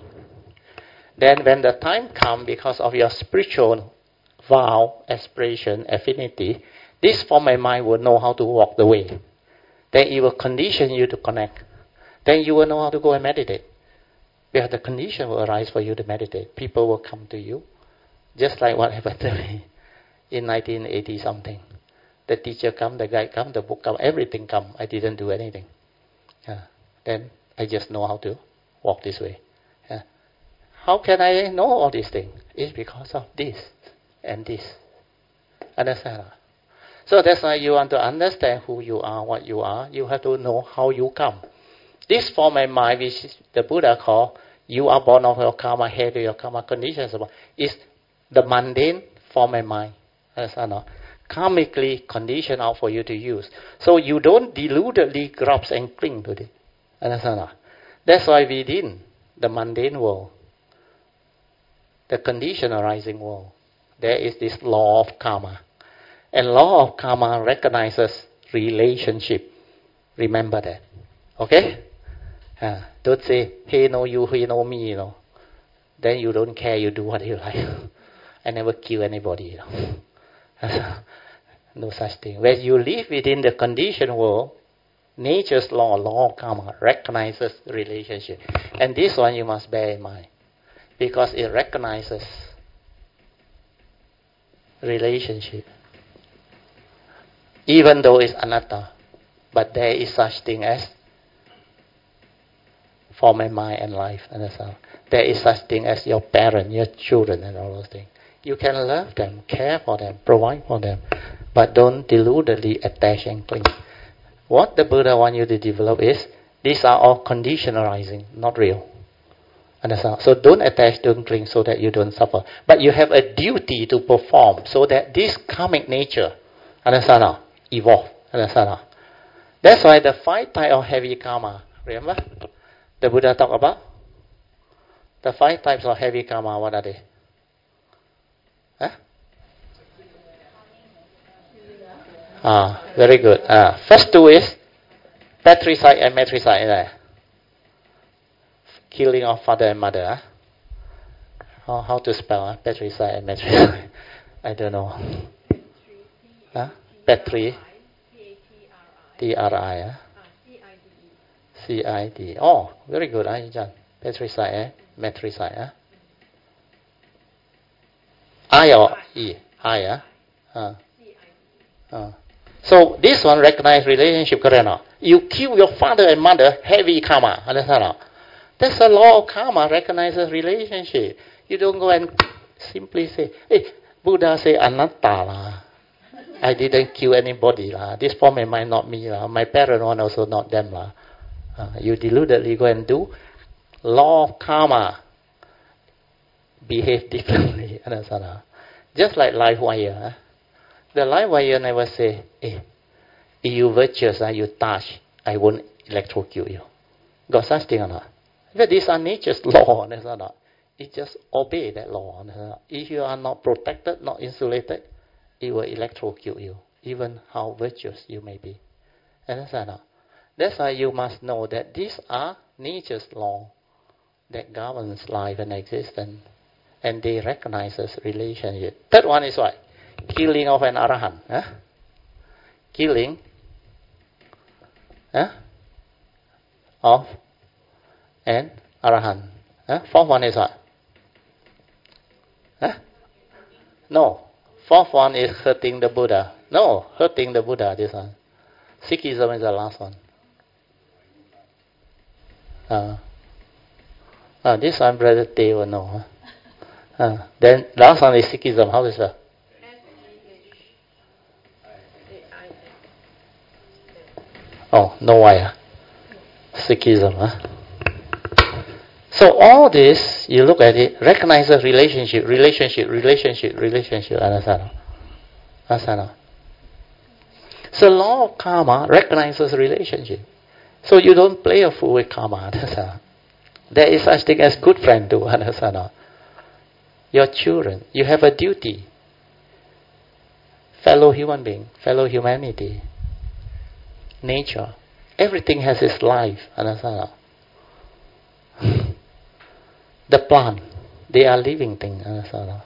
Then when the time comes, because of your spiritual vow, aspiration, affinity, this form and mind will know how to walk the way. Then it will condition you to connect. Then you will know how to go and meditate. Because the condition will arise for you to meditate. People will come to you. Just like what happened to me in nineteen eighty something. The teacher come, the guide come, the book come, everything come. I didn't do anything. Yeah. Then I just know how to walk this way. Yeah. How can I know all these things? It's because of this and this. Understand? So that's why you want to understand who you are, what you are. You have to know how you come. This form and mind, which the Buddha called, you are born of your karma, head of your karma conditions, is the mundane form and mind. Understand? Karmically conditioned out for you to use. So you don't deludedly grasp and cling to it. Understand? That's why within the mundane world, the condition arising world, there is this law of karma. And law of karma recognizes relationship. Remember that. Okay? Uh, don't say, hey, no you, hey, no me, you know. Then you don't care, you do what you like. I never kill anybody, you know. No such thing. When you live within the conditioned world, nature's law, law of karma, recognizes relationship. And this one you must bear in mind. Because it recognizes relationship. Even though it's anatta, but there is such thing as form and mind and life. Understand? There is such thing as your parent, your children, and all those things. You can love them, care for them, provide for them, but don't deludedly attach and cling. What the Buddha wants you to develop is, these are all conditionalizing, not real. Understand? So don't attach, don't cling, so that you don't suffer. But you have a duty to perform, so that this karmic nature, understand now, evolve. Understand now? That's why the five types of heavy karma, remember? The Buddha talked about? The five types of heavy karma, what are they? Huh? Ah, very good. Ah, first two is patricide and matricide. Right? Killing of father and mother. Huh? How, how to spell huh? patricide and matricide? I don't know. Huh? Patri. T R I. Huh? C I D. Oh, very good, huh, John? Patricide and matricide. Huh? I or E? I, huh? Uh. Uh. So this one recognize relationship, correct or You kill your father and mother, heavy karma. Understand or That's a law of karma, recognizes relationship. You don't go and simply say, hey, Buddha say anatta lah. I didn't kill anybody lah. This form and mind not me lah. My parent one also not them lah. Uh, you deludedly go and do law of karma. Behave differently. Understand or Just like life wire. Huh? The live wire never say, hey, if you virtuous, uh, you touch, I won't electrocute you. Got such thing or not? But these are nature's law, or not? It just obey that law. If you are not protected, not insulated, it will electrocute you, even how virtuous you may be. Understand or not? That's why you must know that these are nature's law that governs life and existence, and they recognize as relationship. Third one is what? Killing of an arahant. Huh? Killing huh? of an arahant. Huh? Fourth one is what? Huh? No. Fourth one is hurting the Buddha. No, hurting the Buddha, this one. Sikhism is the last one. Uh, uh, this one, Brother Tay will know. Huh? Uh, then last one is Sikhism. How is that? Oh, no why. Huh? Sikhism. Huh? So all this, you look at it, recognize the relationship, relationship, relationship, relationship. Understand? Understand? So law of karma recognizes relationship. So you don't play a fool with karma. Understand? There is such thing as good friend too. Understand? Your children, you have a duty. Fellow human being, fellow humanity. Nature. Everything has its life. Understand? The plant, they are living things. Understand?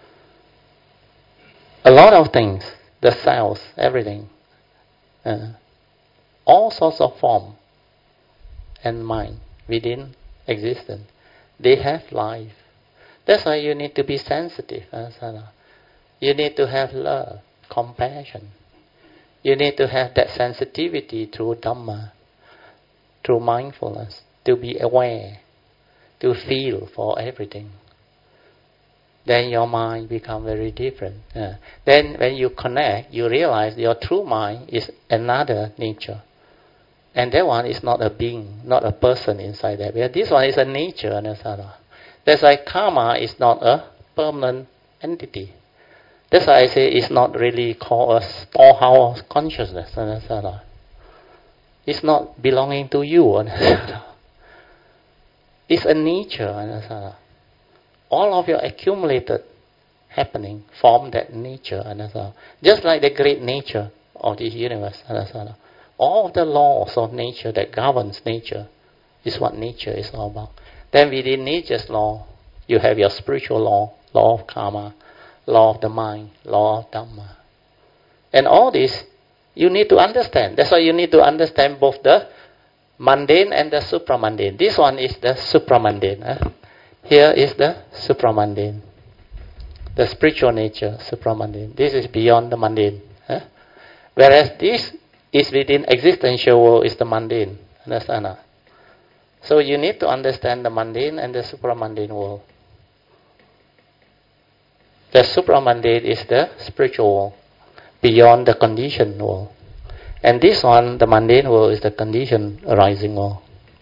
A lot of things, the cells, everything. Uh, all sorts of form and mind within existence. They have life. That's why you need to be sensitive. Understand? You need to have love, compassion. You need to have that sensitivity through Dhamma, through mindfulness, to be aware, to feel for everything. Then your mind becomes very different. Uh, then when you connect, you realize your true mind is another nature. And that one is not a being, not a person inside that. Because this one is a nature. Understand? That's why karma is not a permanent entity. That's why I say it's not really called a storehouse of consciousness. Understand? It's not belonging to you. Understand? It's a nature. Understand? All of your accumulated happening form that nature. Understand? Just like the great nature of this universe. Understand? All of the laws of nature that governs nature is what nature is all about. Then within nature's law, you have your spiritual law, law of karma, law of the mind, law of Dhamma. And all this, you need to understand. That's why you need to understand both the mundane and the supramundane. This one is the supramundane. Huh? Here is the supramundane. The spiritual nature, supramundane. This is beyond the mundane. Huh? Whereas this is within existential world is the mundane. Understand? So you need to understand the mundane and the supramundane world. The supramundane is the spiritual world, beyond the conditioned world. And this one, the mundane world, is the conditioned arising world.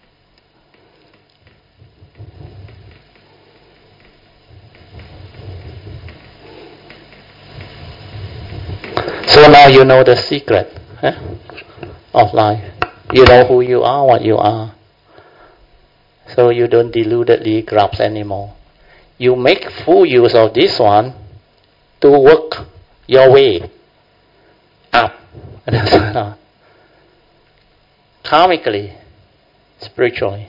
So now you know the secret eh, of life. You know who you are, what you are. So you don't deludedly grasp anymore. You make full use of this one to work your way up. Karmically, spiritually.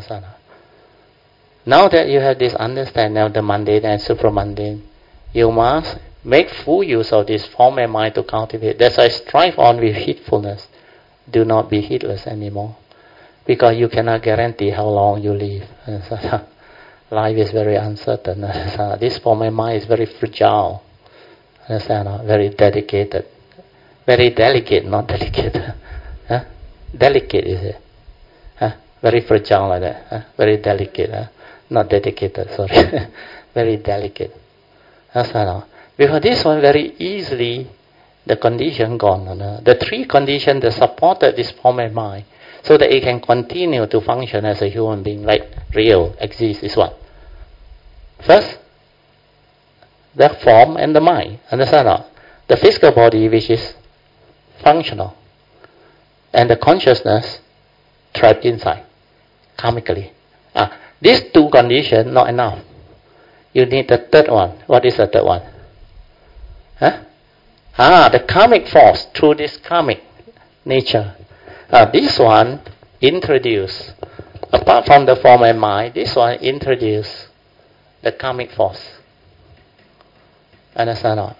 Now that you have this understanding of the mundane and supramundane, you must make full use of this form and mind to cultivate. That's why strive on with heedfulness. Do not be heedless anymore. Because you cannot guarantee how long you live. Life is very uncertain. This form and mind is very fragile. Understand? Very dedicated. Very delicate, not delicate. Huh? Delicate is it? Huh? Very fragile like that. Huh? Very delicate. Huh? Not dedicated, sorry. Very delicate. Understand? Because this one very easily, the condition gone. The three conditions that supported this form and mind, so that it can continue to function as a human being, like real, exist, is what? First, the form and the mind. Understand or not? The physical body, which is functional, and the consciousness trapped inside, karmically. Ah, these two conditions not enough. You need the third one. What is the third one? Huh? Ah, the karmic force through this karmic nature. Uh, this one introduce, apart from the form and mind, this one introduce the karmic force. Understand or not?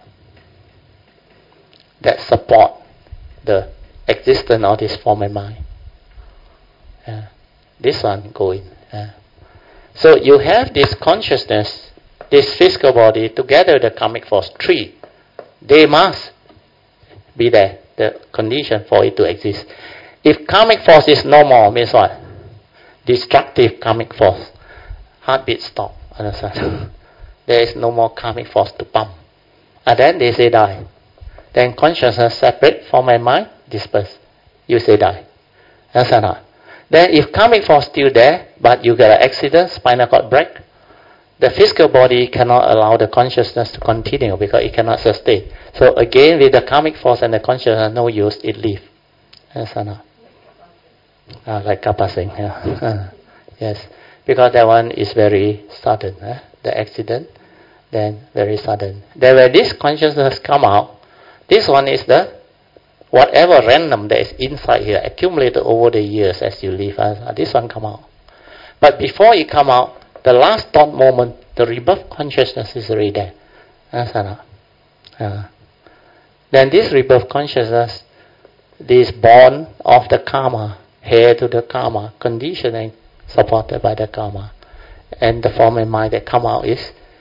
That support the existence of this form and mind. Yeah. This one going. Yeah. So you have this consciousness, this physical body, together with the karmic force. Three. They must be there, the condition for it to exist. If karmic force is no more, means what? Destructive karmic force. Heartbeat stop. Understand? There is no more karmic force to pump. And then they say die. Then consciousness separate from my mind, disperse. You say die. Understand? Then if karmic force still there, but you get an accident, spinal cord break, the physical body cannot allow the consciousness to continue because it cannot sustain. So again, with the karmic force and the consciousness, no use, it leaves. Understand? Uh, like Kappa Singh, yeah. Yes, because that one is very sudden, eh? The accident, then very sudden. Then when this consciousness come out, this one is the whatever random that is inside here, accumulated over the years as you live, uh, this one come out. But before it come out, the last thought moment, the rebirth consciousness is already there. Understand? Uh, then this rebirth consciousness, this born of the karma, heir to the karma, conditioning supported by the karma, and the form and mind that come out is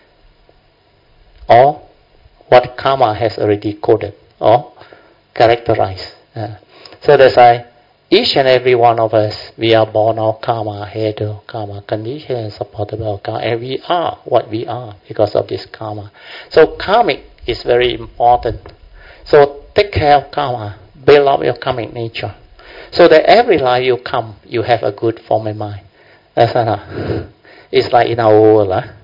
all what karma has already coded or characterized. Uh, so that's why each and every one of us, we are born of karma, heir to karma, conditioned and supported by karma, and we are what we are because of this karma. So karmic is very important. So take care of karma, build up your karmic nature. So that every life you come, you have a good form and mind. That's enough. It's like in our world. Huh?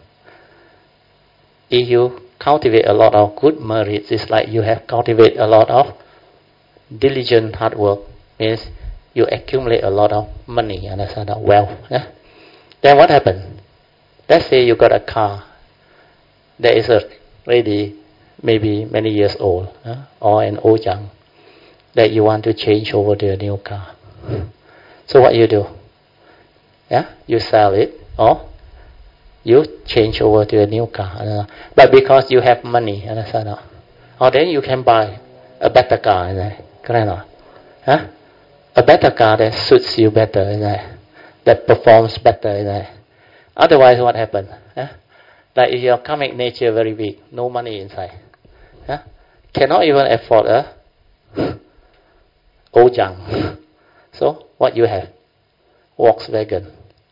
If you cultivate a lot of good merits, it's like you have cultivated a lot of diligent hard work. Means you accumulate a lot of money, understand, of wealth. Yeah? Then what happened? Let's say you got a car that is already maybe many years old, huh? Or an old junk, that you want to change over to a new car. So what you do? Yeah, you sell it or you change over to a new car. But because you have money, understand? Or then you can buy a better car, correct? Huh? A better car that suits you better, that performs better. Otherwise, what happens? Huh? Like if your karmic nature very weak, no money inside, huh? Cannot even afford a old junk. So what you have? Volkswagen,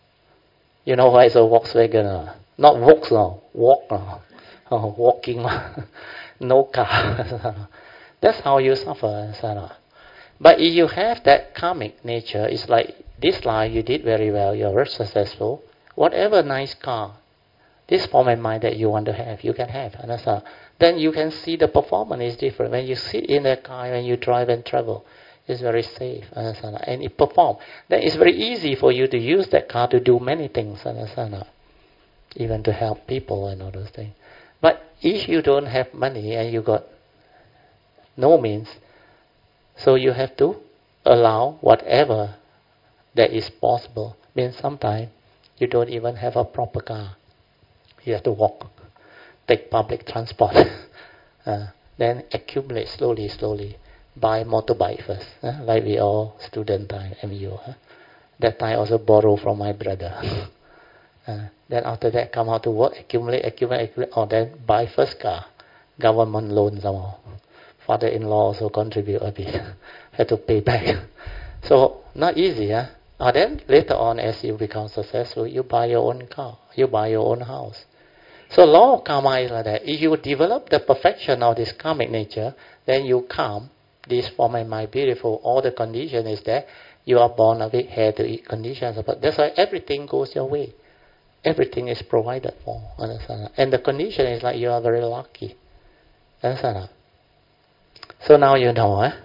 You know why it's a Volkswagen? Uh? Not Volks, no. Walk, no. Oh, walking, no car. That's how you suffer. But if you have that karmic nature, it's like this life you did very well, you're very successful. Whatever nice car, this form and mind that you want to have, you can have. Understand? Then you can see the performance is different. When you sit in a car, when you drive and travel, it's very safe. Understand? And it performs. Then it's very easy for you to use that car to do many things. Understand? Even to help people and all those things. But if you don't have money and you got no means, so you have to allow whatever that is possible. Means sometimes you don't even have a proper car. You have to walk, take public transport, uh, then accumulate slowly, slowly. Buy motorbike first, uh, like we all student time, M U. Uh. That time also borrow from my brother. uh, then after that come out to work, accumulate, accumulate, accumulate, or then buy first car, government loan some more. Father-in-law also contribute a bit, had to pay back. So not easy, huh? And then later on, as you become successful, you buy your own car, you buy your own house. So law of karma is like that. If you develop the perfection of this karmic nature, then you come, this form and mind beautiful, all the condition is there. You are born of it, hair to eat conditions. But that's why everything goes your way. Everything is provided for. Understand? And the condition is like you are very lucky. Understand? So now you know eh?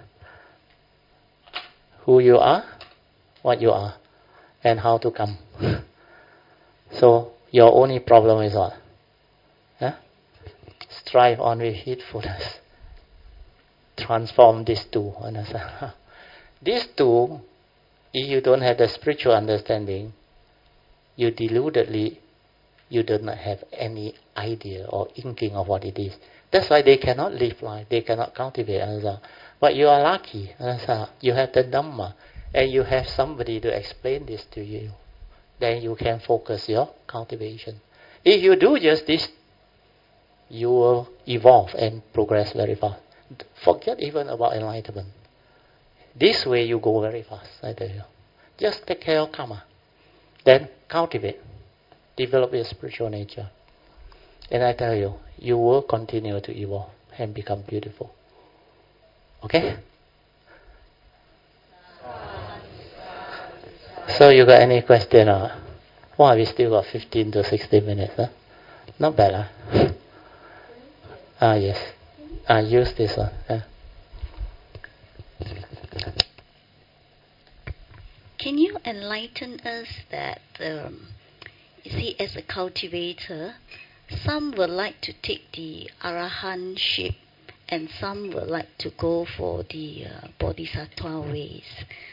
who you are, what you are, and how to come. So your only problem is what? Eh? Strive on with heedfulness. Transform these two. Understand? These two, if you don't have the spiritual understanding, you deludedly, you do not have any idea or inkling of what it is. That's why they cannot live life, they cannot cultivate. Understand? But you are lucky. Understand? You have the Dhamma, and you have somebody to explain this to you. Then you can focus your cultivation. If you do just this, you will evolve and progress very fast. Forget even about enlightenment. This way you go very fast, I tell you. Just take care of karma. Then cultivate. Develop your spiritual nature. And I tell you, you will continue to evolve and become beautiful. Okay? So you got any question? Uh? Wow, we still got fifteen to sixteen minutes. Huh? Not bad, huh? Ah, yes. I use this one. Yeah. Can you enlighten us that, um, you see, as a cultivator, some would like to take the arahantship and some would like to go for the uh, bodhisattva ways.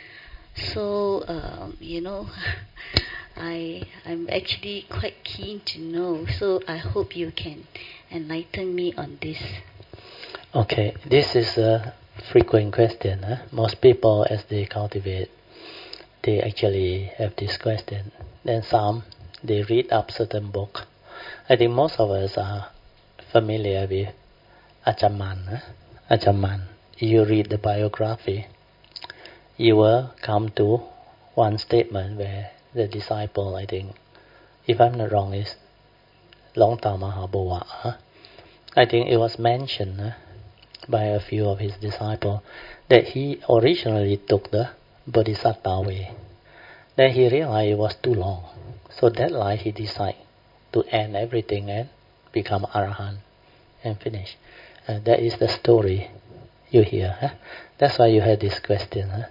So, um, you know, I, I'm actually quite keen to know. So I hope you can enlighten me on this. Okay, this is a frequent question. Huh? Most people, as they cultivate, they actually have this question. Then some, they read up certain book. I think most of us are familiar with Ajahn Mun. Huh? Ajahn Mun. You read the biography, you will come to one statement where the disciple, I think, if I'm not wrong, is Longta Mahabhuva. Huh? I think it was mentioned huh, by a few of his disciples that he originally took the Bodhisattva way. Then he realized it was too long. So that life he decided to end everything and become Arahant and finish. Uh, that is the story you hear. Huh? That's why you had this question. Huh?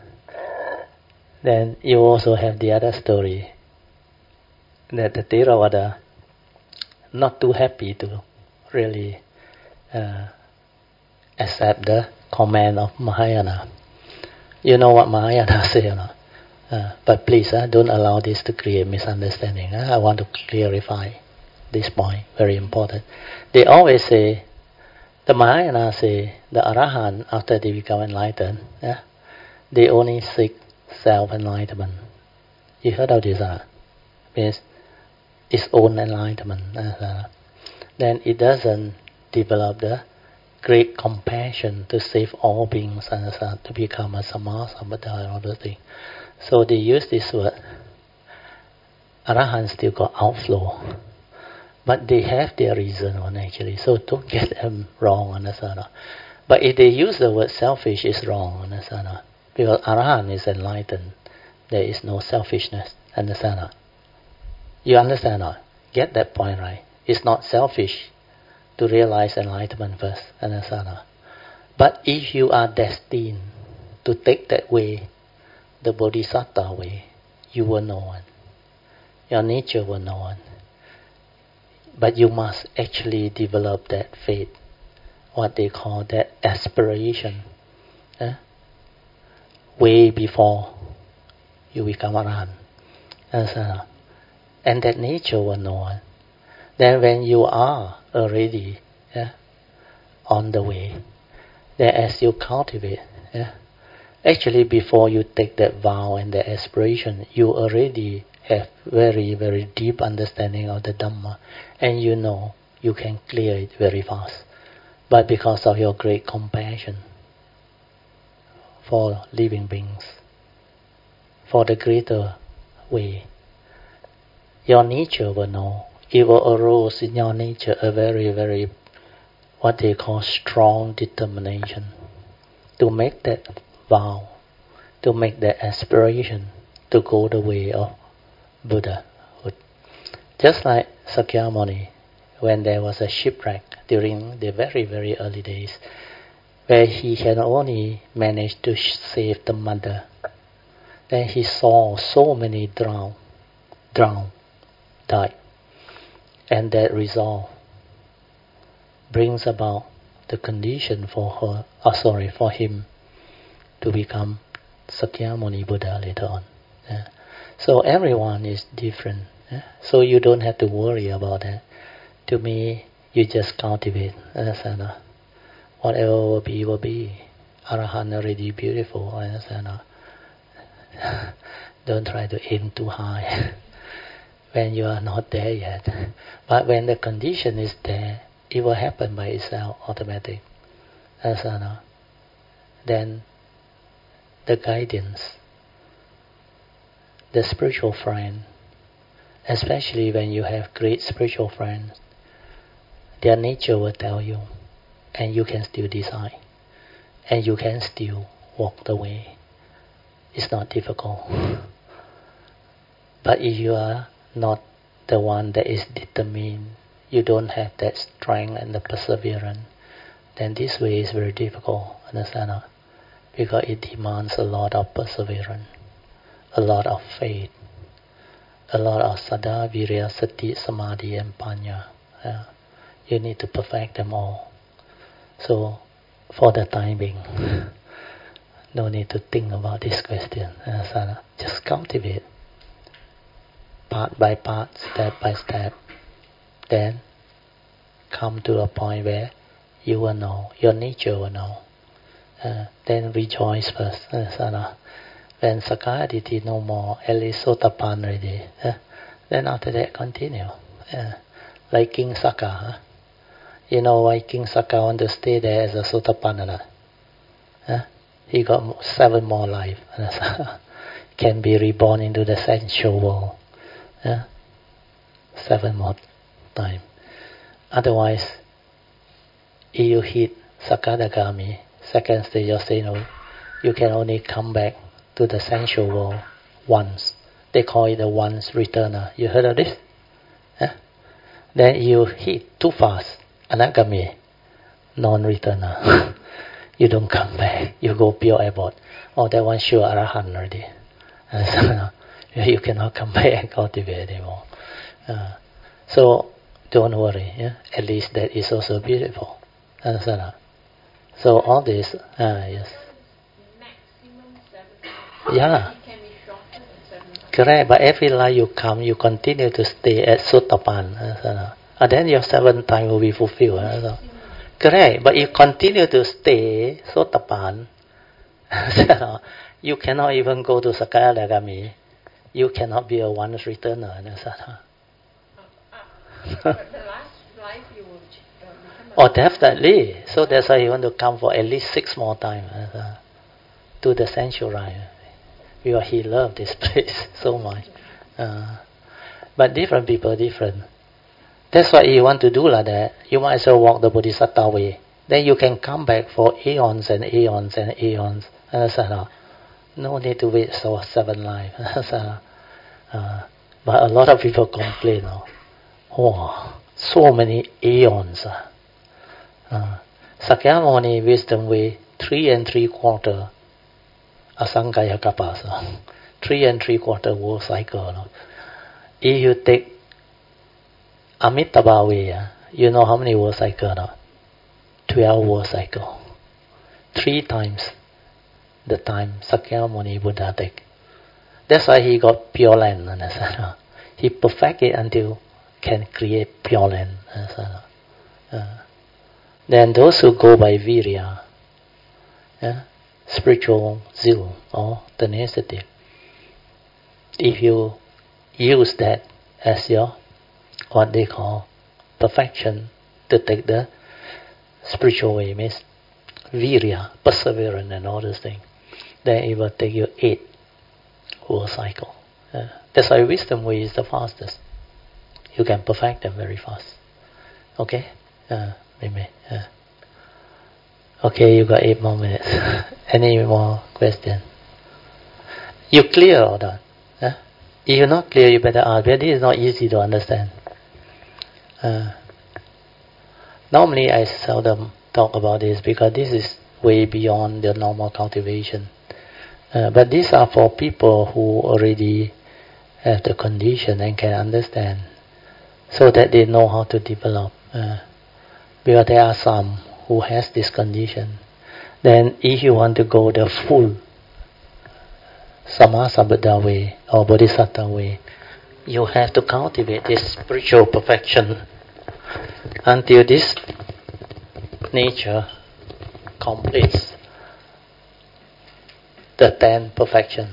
Then you also have the other story that the Theravada not too happy to really uh, accept the command of Mahayana. You know what Mahayana say or not? Uh, but please, uh, don't allow this to create misunderstanding. Uh, I want to clarify this point, very important. They always say, the Mahayana say, the Arahant, after they become enlightened, yeah, they only seek self-enlightenment. You heard of this? Uh? Means its own enlightenment. Uh, then it doesn't develop the great compassion to save all beings, uh, to become a Samma Sambuddha and all those things. So they use this word, Arahants still got outflow. But they have their reason on actually. So don't get them wrong, understand? But if they use the word selfish, it's wrong, understand? Because Arahant is enlightened. There is no selfishness, understand? You understand? Get that point right. It's not selfish to realize enlightenment first, understand? But if you are destined to take that way, the Bodhisattva way, you will know it. Your nature will know it. But you must actually develop that faith, what they call that aspiration, eh? way before you become Arahant. Understand? And that nature will know it. Then when you are already yeah, on the way, then as you cultivate, yeah, actually before you take that vow and that aspiration, you already have very, very deep understanding of the Dhamma, and you know you can clear it very fast. But because of your great compassion for living beings, for the greater way, your nature will know. It will arouse in your nature a very, very, what they call strong determination to make that vow, to make that aspiration to go the way of Buddhahood. Just like Sakyamuni, when there was a shipwreck during the very, very early days, where he had only managed to save the mother, then he saw so many drown, drown, died. And that resolve brings about the condition for her, oh sorry, for him to become Sakyamuni Buddha later on. Yeah. So everyone is different. Yeah. So you don't have to worry about that. To me, you just cultivate. Understand? Whatever will be, will be. Arahant already beautiful. Understand? Don't try to aim too high. When you are not there yet. But when the condition is there, it will happen by itself, automatic. Asana. Then the guidance, the spiritual friend, especially when you have great spiritual friends, their nature will tell you, and you can still decide, and you can still walk the way. It's not difficult. But if you are not the one that is determined, you don't have that strength and the perseverance, then this way is very difficult, understand? Because it demands a lot of perseverance, a lot of faith, a lot of saddha, virya, sati, samadhi and panya. Yeah. You need to perfect them all. So for the time being, no need to think about this question, understand? Just cultivate part by part, step by step, then come to a point where you will know, your nature will know. Uh, then rejoice first. Uh, when Sakayaditi no more, at least Sotapan already. Uh, then after that continue. Uh, like King Saka. Huh? You know why King Saka want to stay there as a Sotapanna? Uh, he got seven more lives. Can be reborn into the sensual world. Yeah? Seven more time. Otherwise, if you hit Sakadagami, second stage of Seno, you can only come back to the sensual world once. They call it the once returner. You heard of this? Yeah? Then you hit too fast, Anagami, non-returner. You don't come back. You go pure airport. Oh, that one sure Arahant already. You cannot come back and cultivate anymore. Uh, so don't worry. Yeah? At least that is also beautiful. Understand? So all this, uh, yes. Yeah. Correct. But every life you come, you continue to stay at Sotapan. Uh, and then your seventh time will be fulfilled. Uh, so. Correct. But you continue to stay Sotapan, you cannot even go to Sakayadagami. You cannot be a once returner. Oh, definitely. So that's why you want to come for at least six more times uh, to the sanctuary. Because he loved this place so much. Uh, But different people different. That's why you want to do like that. You might as well walk the Bodhisattva way. Then you can come back for aeons and aeons and aeons. Understand? No need to wait for seven lives. uh, but a lot of people complain. Oh, oh so many aeons. Uh, Sakyamuni wisdom way three and three quarter Asankaya Kapasa. Three and three quarter world cycle. No? If you take Amitabha way, uh, you know how many world cycle? No? Twelve world cycle. Three times the time Sakyamuni Buddha take. That's why he got pure land. Understand? He perfected until can create pure land. Uh, then those who go by virya, yeah, spiritual zeal or tenacity, if you use that as your what they call perfection to take the spiritual way, means virya, perseverance and all those things, then it will take you eight world cycle. Uh, that's why wisdom way is the fastest. You can perfect them very fast. Okay? Uh, maybe. Uh. Okay, you got eight more minutes. Any more question? You clear all that? Huh? If you're not clear, you better ask. But this is not easy to understand. Uh, normally, I seldom talk about this because this is way beyond the normal cultivation. Uh, but these are for people who already have the condition and can understand, so that they know how to develop. Uh, because there are some who has this condition. Then if you want to go the full Sammasambuddha way or Bodhisattva way, you have to cultivate this spiritual perfection until this nature completes the ten perfection.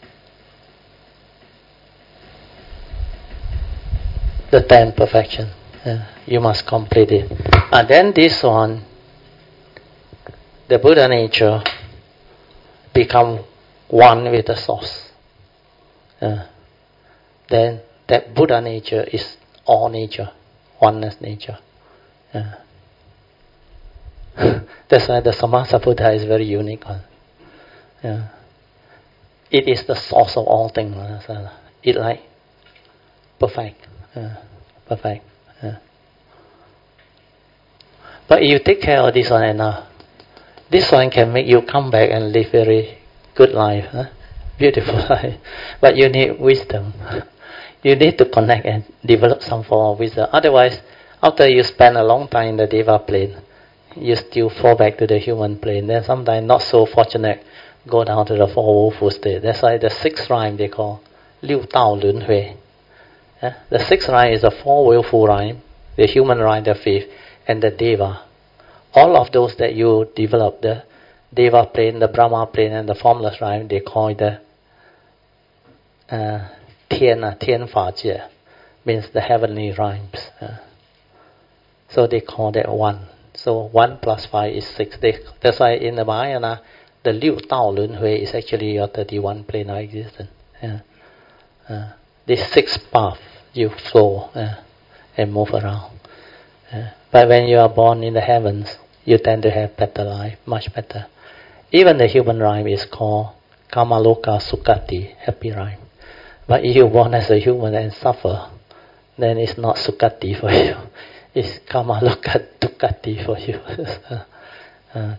The ten perfection. Uh, you must complete it. And then this one, the Buddha nature, become one with the source. Uh, then that Buddha nature is all nature, oneness nature. Uh, that's why the Sammasambuddha is very unique one. Uh, it is the source of all things. Uh, it like perfect, uh, perfect. Uh. But if you take care of this one enough, this one can make you come back and live very good life, huh? Beautiful life. But you need wisdom. You need to connect and develop some form of wisdom. Otherwise, after you spend a long time in the Deva plane, you still fall back to the human plane. Then sometimes not so fortunate, go down to the four woeful state. That's why the sixth rhyme they call Liu Dao Lun Hui. Yeah? The sixth rhyme is the four willful rhyme, the human rhyme, the fifth, and the Deva. All of those that you develop, the Deva plane, the Brahma plane, and the formless rhyme, they call it the uh, Tian, uh, Tian Fa Jie, means the heavenly rhymes. Uh. So they call that one. So one plus five is six. They, that's why in the Mahayana, the Liu Dao Lun Hui is actually your thirty-one plane of existence. Yeah. Uh, this six path you flow uh, and move around. Uh, but when you are born in the heavens, you tend to have better life, much better. Even the human rhyme is called Kamaloka Sukati, happy rhyme. But if you're born as a human and suffer, then it's not Sukati for you. It's Kamaloka Dukati for you. uh,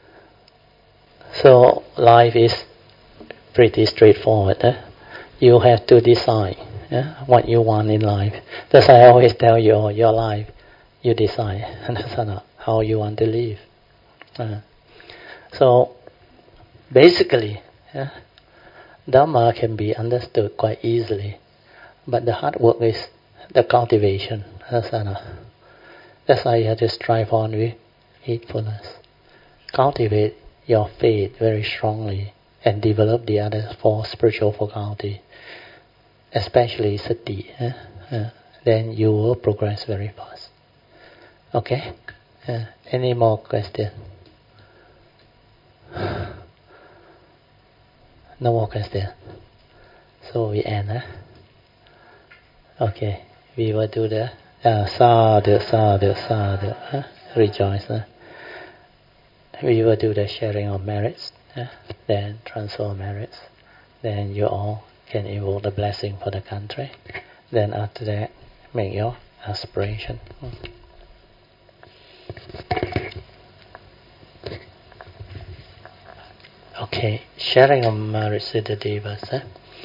so life is pretty straightforward. Eh? You have to decide eh, what you want in life. That's why I always tell you, your life, you decide how you want to live. Uh, so basically, yeah, Dhamma can be understood quite easily, but the hard work is the cultivation. That's why you have to strive on with heedfulness. Cultivate your faith very strongly and develop the other four spiritual faculties, especially sati. Eh? Uh, then you will progress very fast. Okay? Uh, any more questions? No more questions. So we end. Eh? Okay, we will do the uh, sadhu, sadhu, sadhu. Huh? Rejoice. Huh? We will do the sharing of merits, huh? Then transfer merits. Then you all can invoke the blessing for the country. Then after that, make your aspiration. Okay, sharing of merits with the devas. Huh?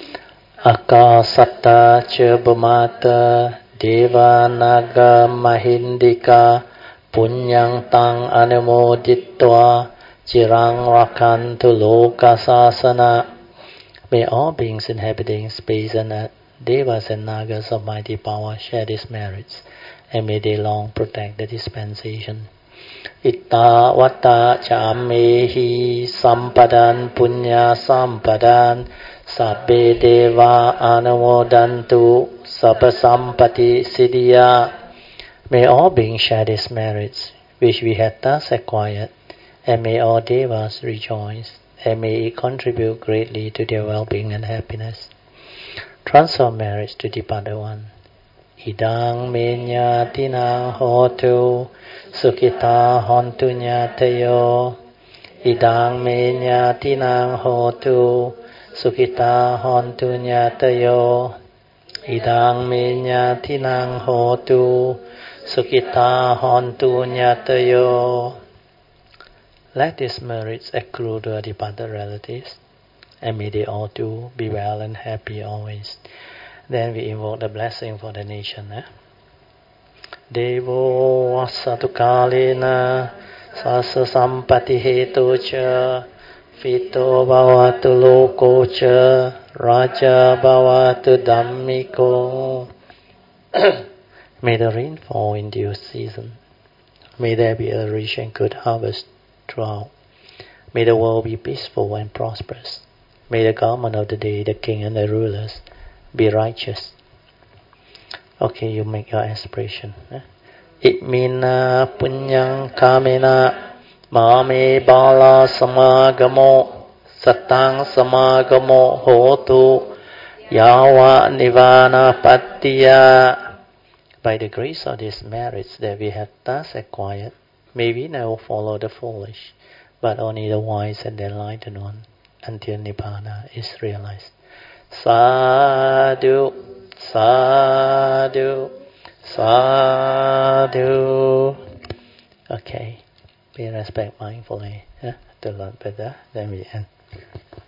Akasatta cha bhumata deva naga mahindika punyang tang anumoditva chirang rakantu loka sasana. May all beings inhabiting space and earth, devas and nagas of mighty power, share these merits, and may they long protect the dispensation. Itta vata chamehi sampadan punya sampadan sabbe deva anumodantu sabba sampati siddhya. May all beings share these merits which we have thus acquired, and may all devas rejoice, and may it contribute greatly to their well-being and happiness. Transfer merits to departed one. Idang menya tinang hotu sukita hontu nyatayo. Idang menya tinang hotu sukita hontu nyatayo. Idang menya tinang hotu sukita hontu nyatayo. Let these merits accrue to our departed relatives, and may they all too be well and happy always. Then we invoke the blessing for the nation. Eh? Devo vasatu kalena sasa sampati hetu cha fito bhavatu loko cha raja bhavatu dhammiko. May the rain fall in due season. May there be a rich and good harvest throughout. May the world be peaceful and prosperous. May the government of the day, the king and the rulers, be righteous. Okay, you make your aspiration. Eh? Itmina punyang kamena mame bala samagamo satang samagamo hotu yawa nivana patiya. By the grace of these merits that we have thus acquired, may we never follow the foolish, but only the wise and the enlightened one, until Nibbana is realized. Sadhu, sadhu, sadhu. Okay, we respect mindfully. Yeah? To Lord Buddha, then we end.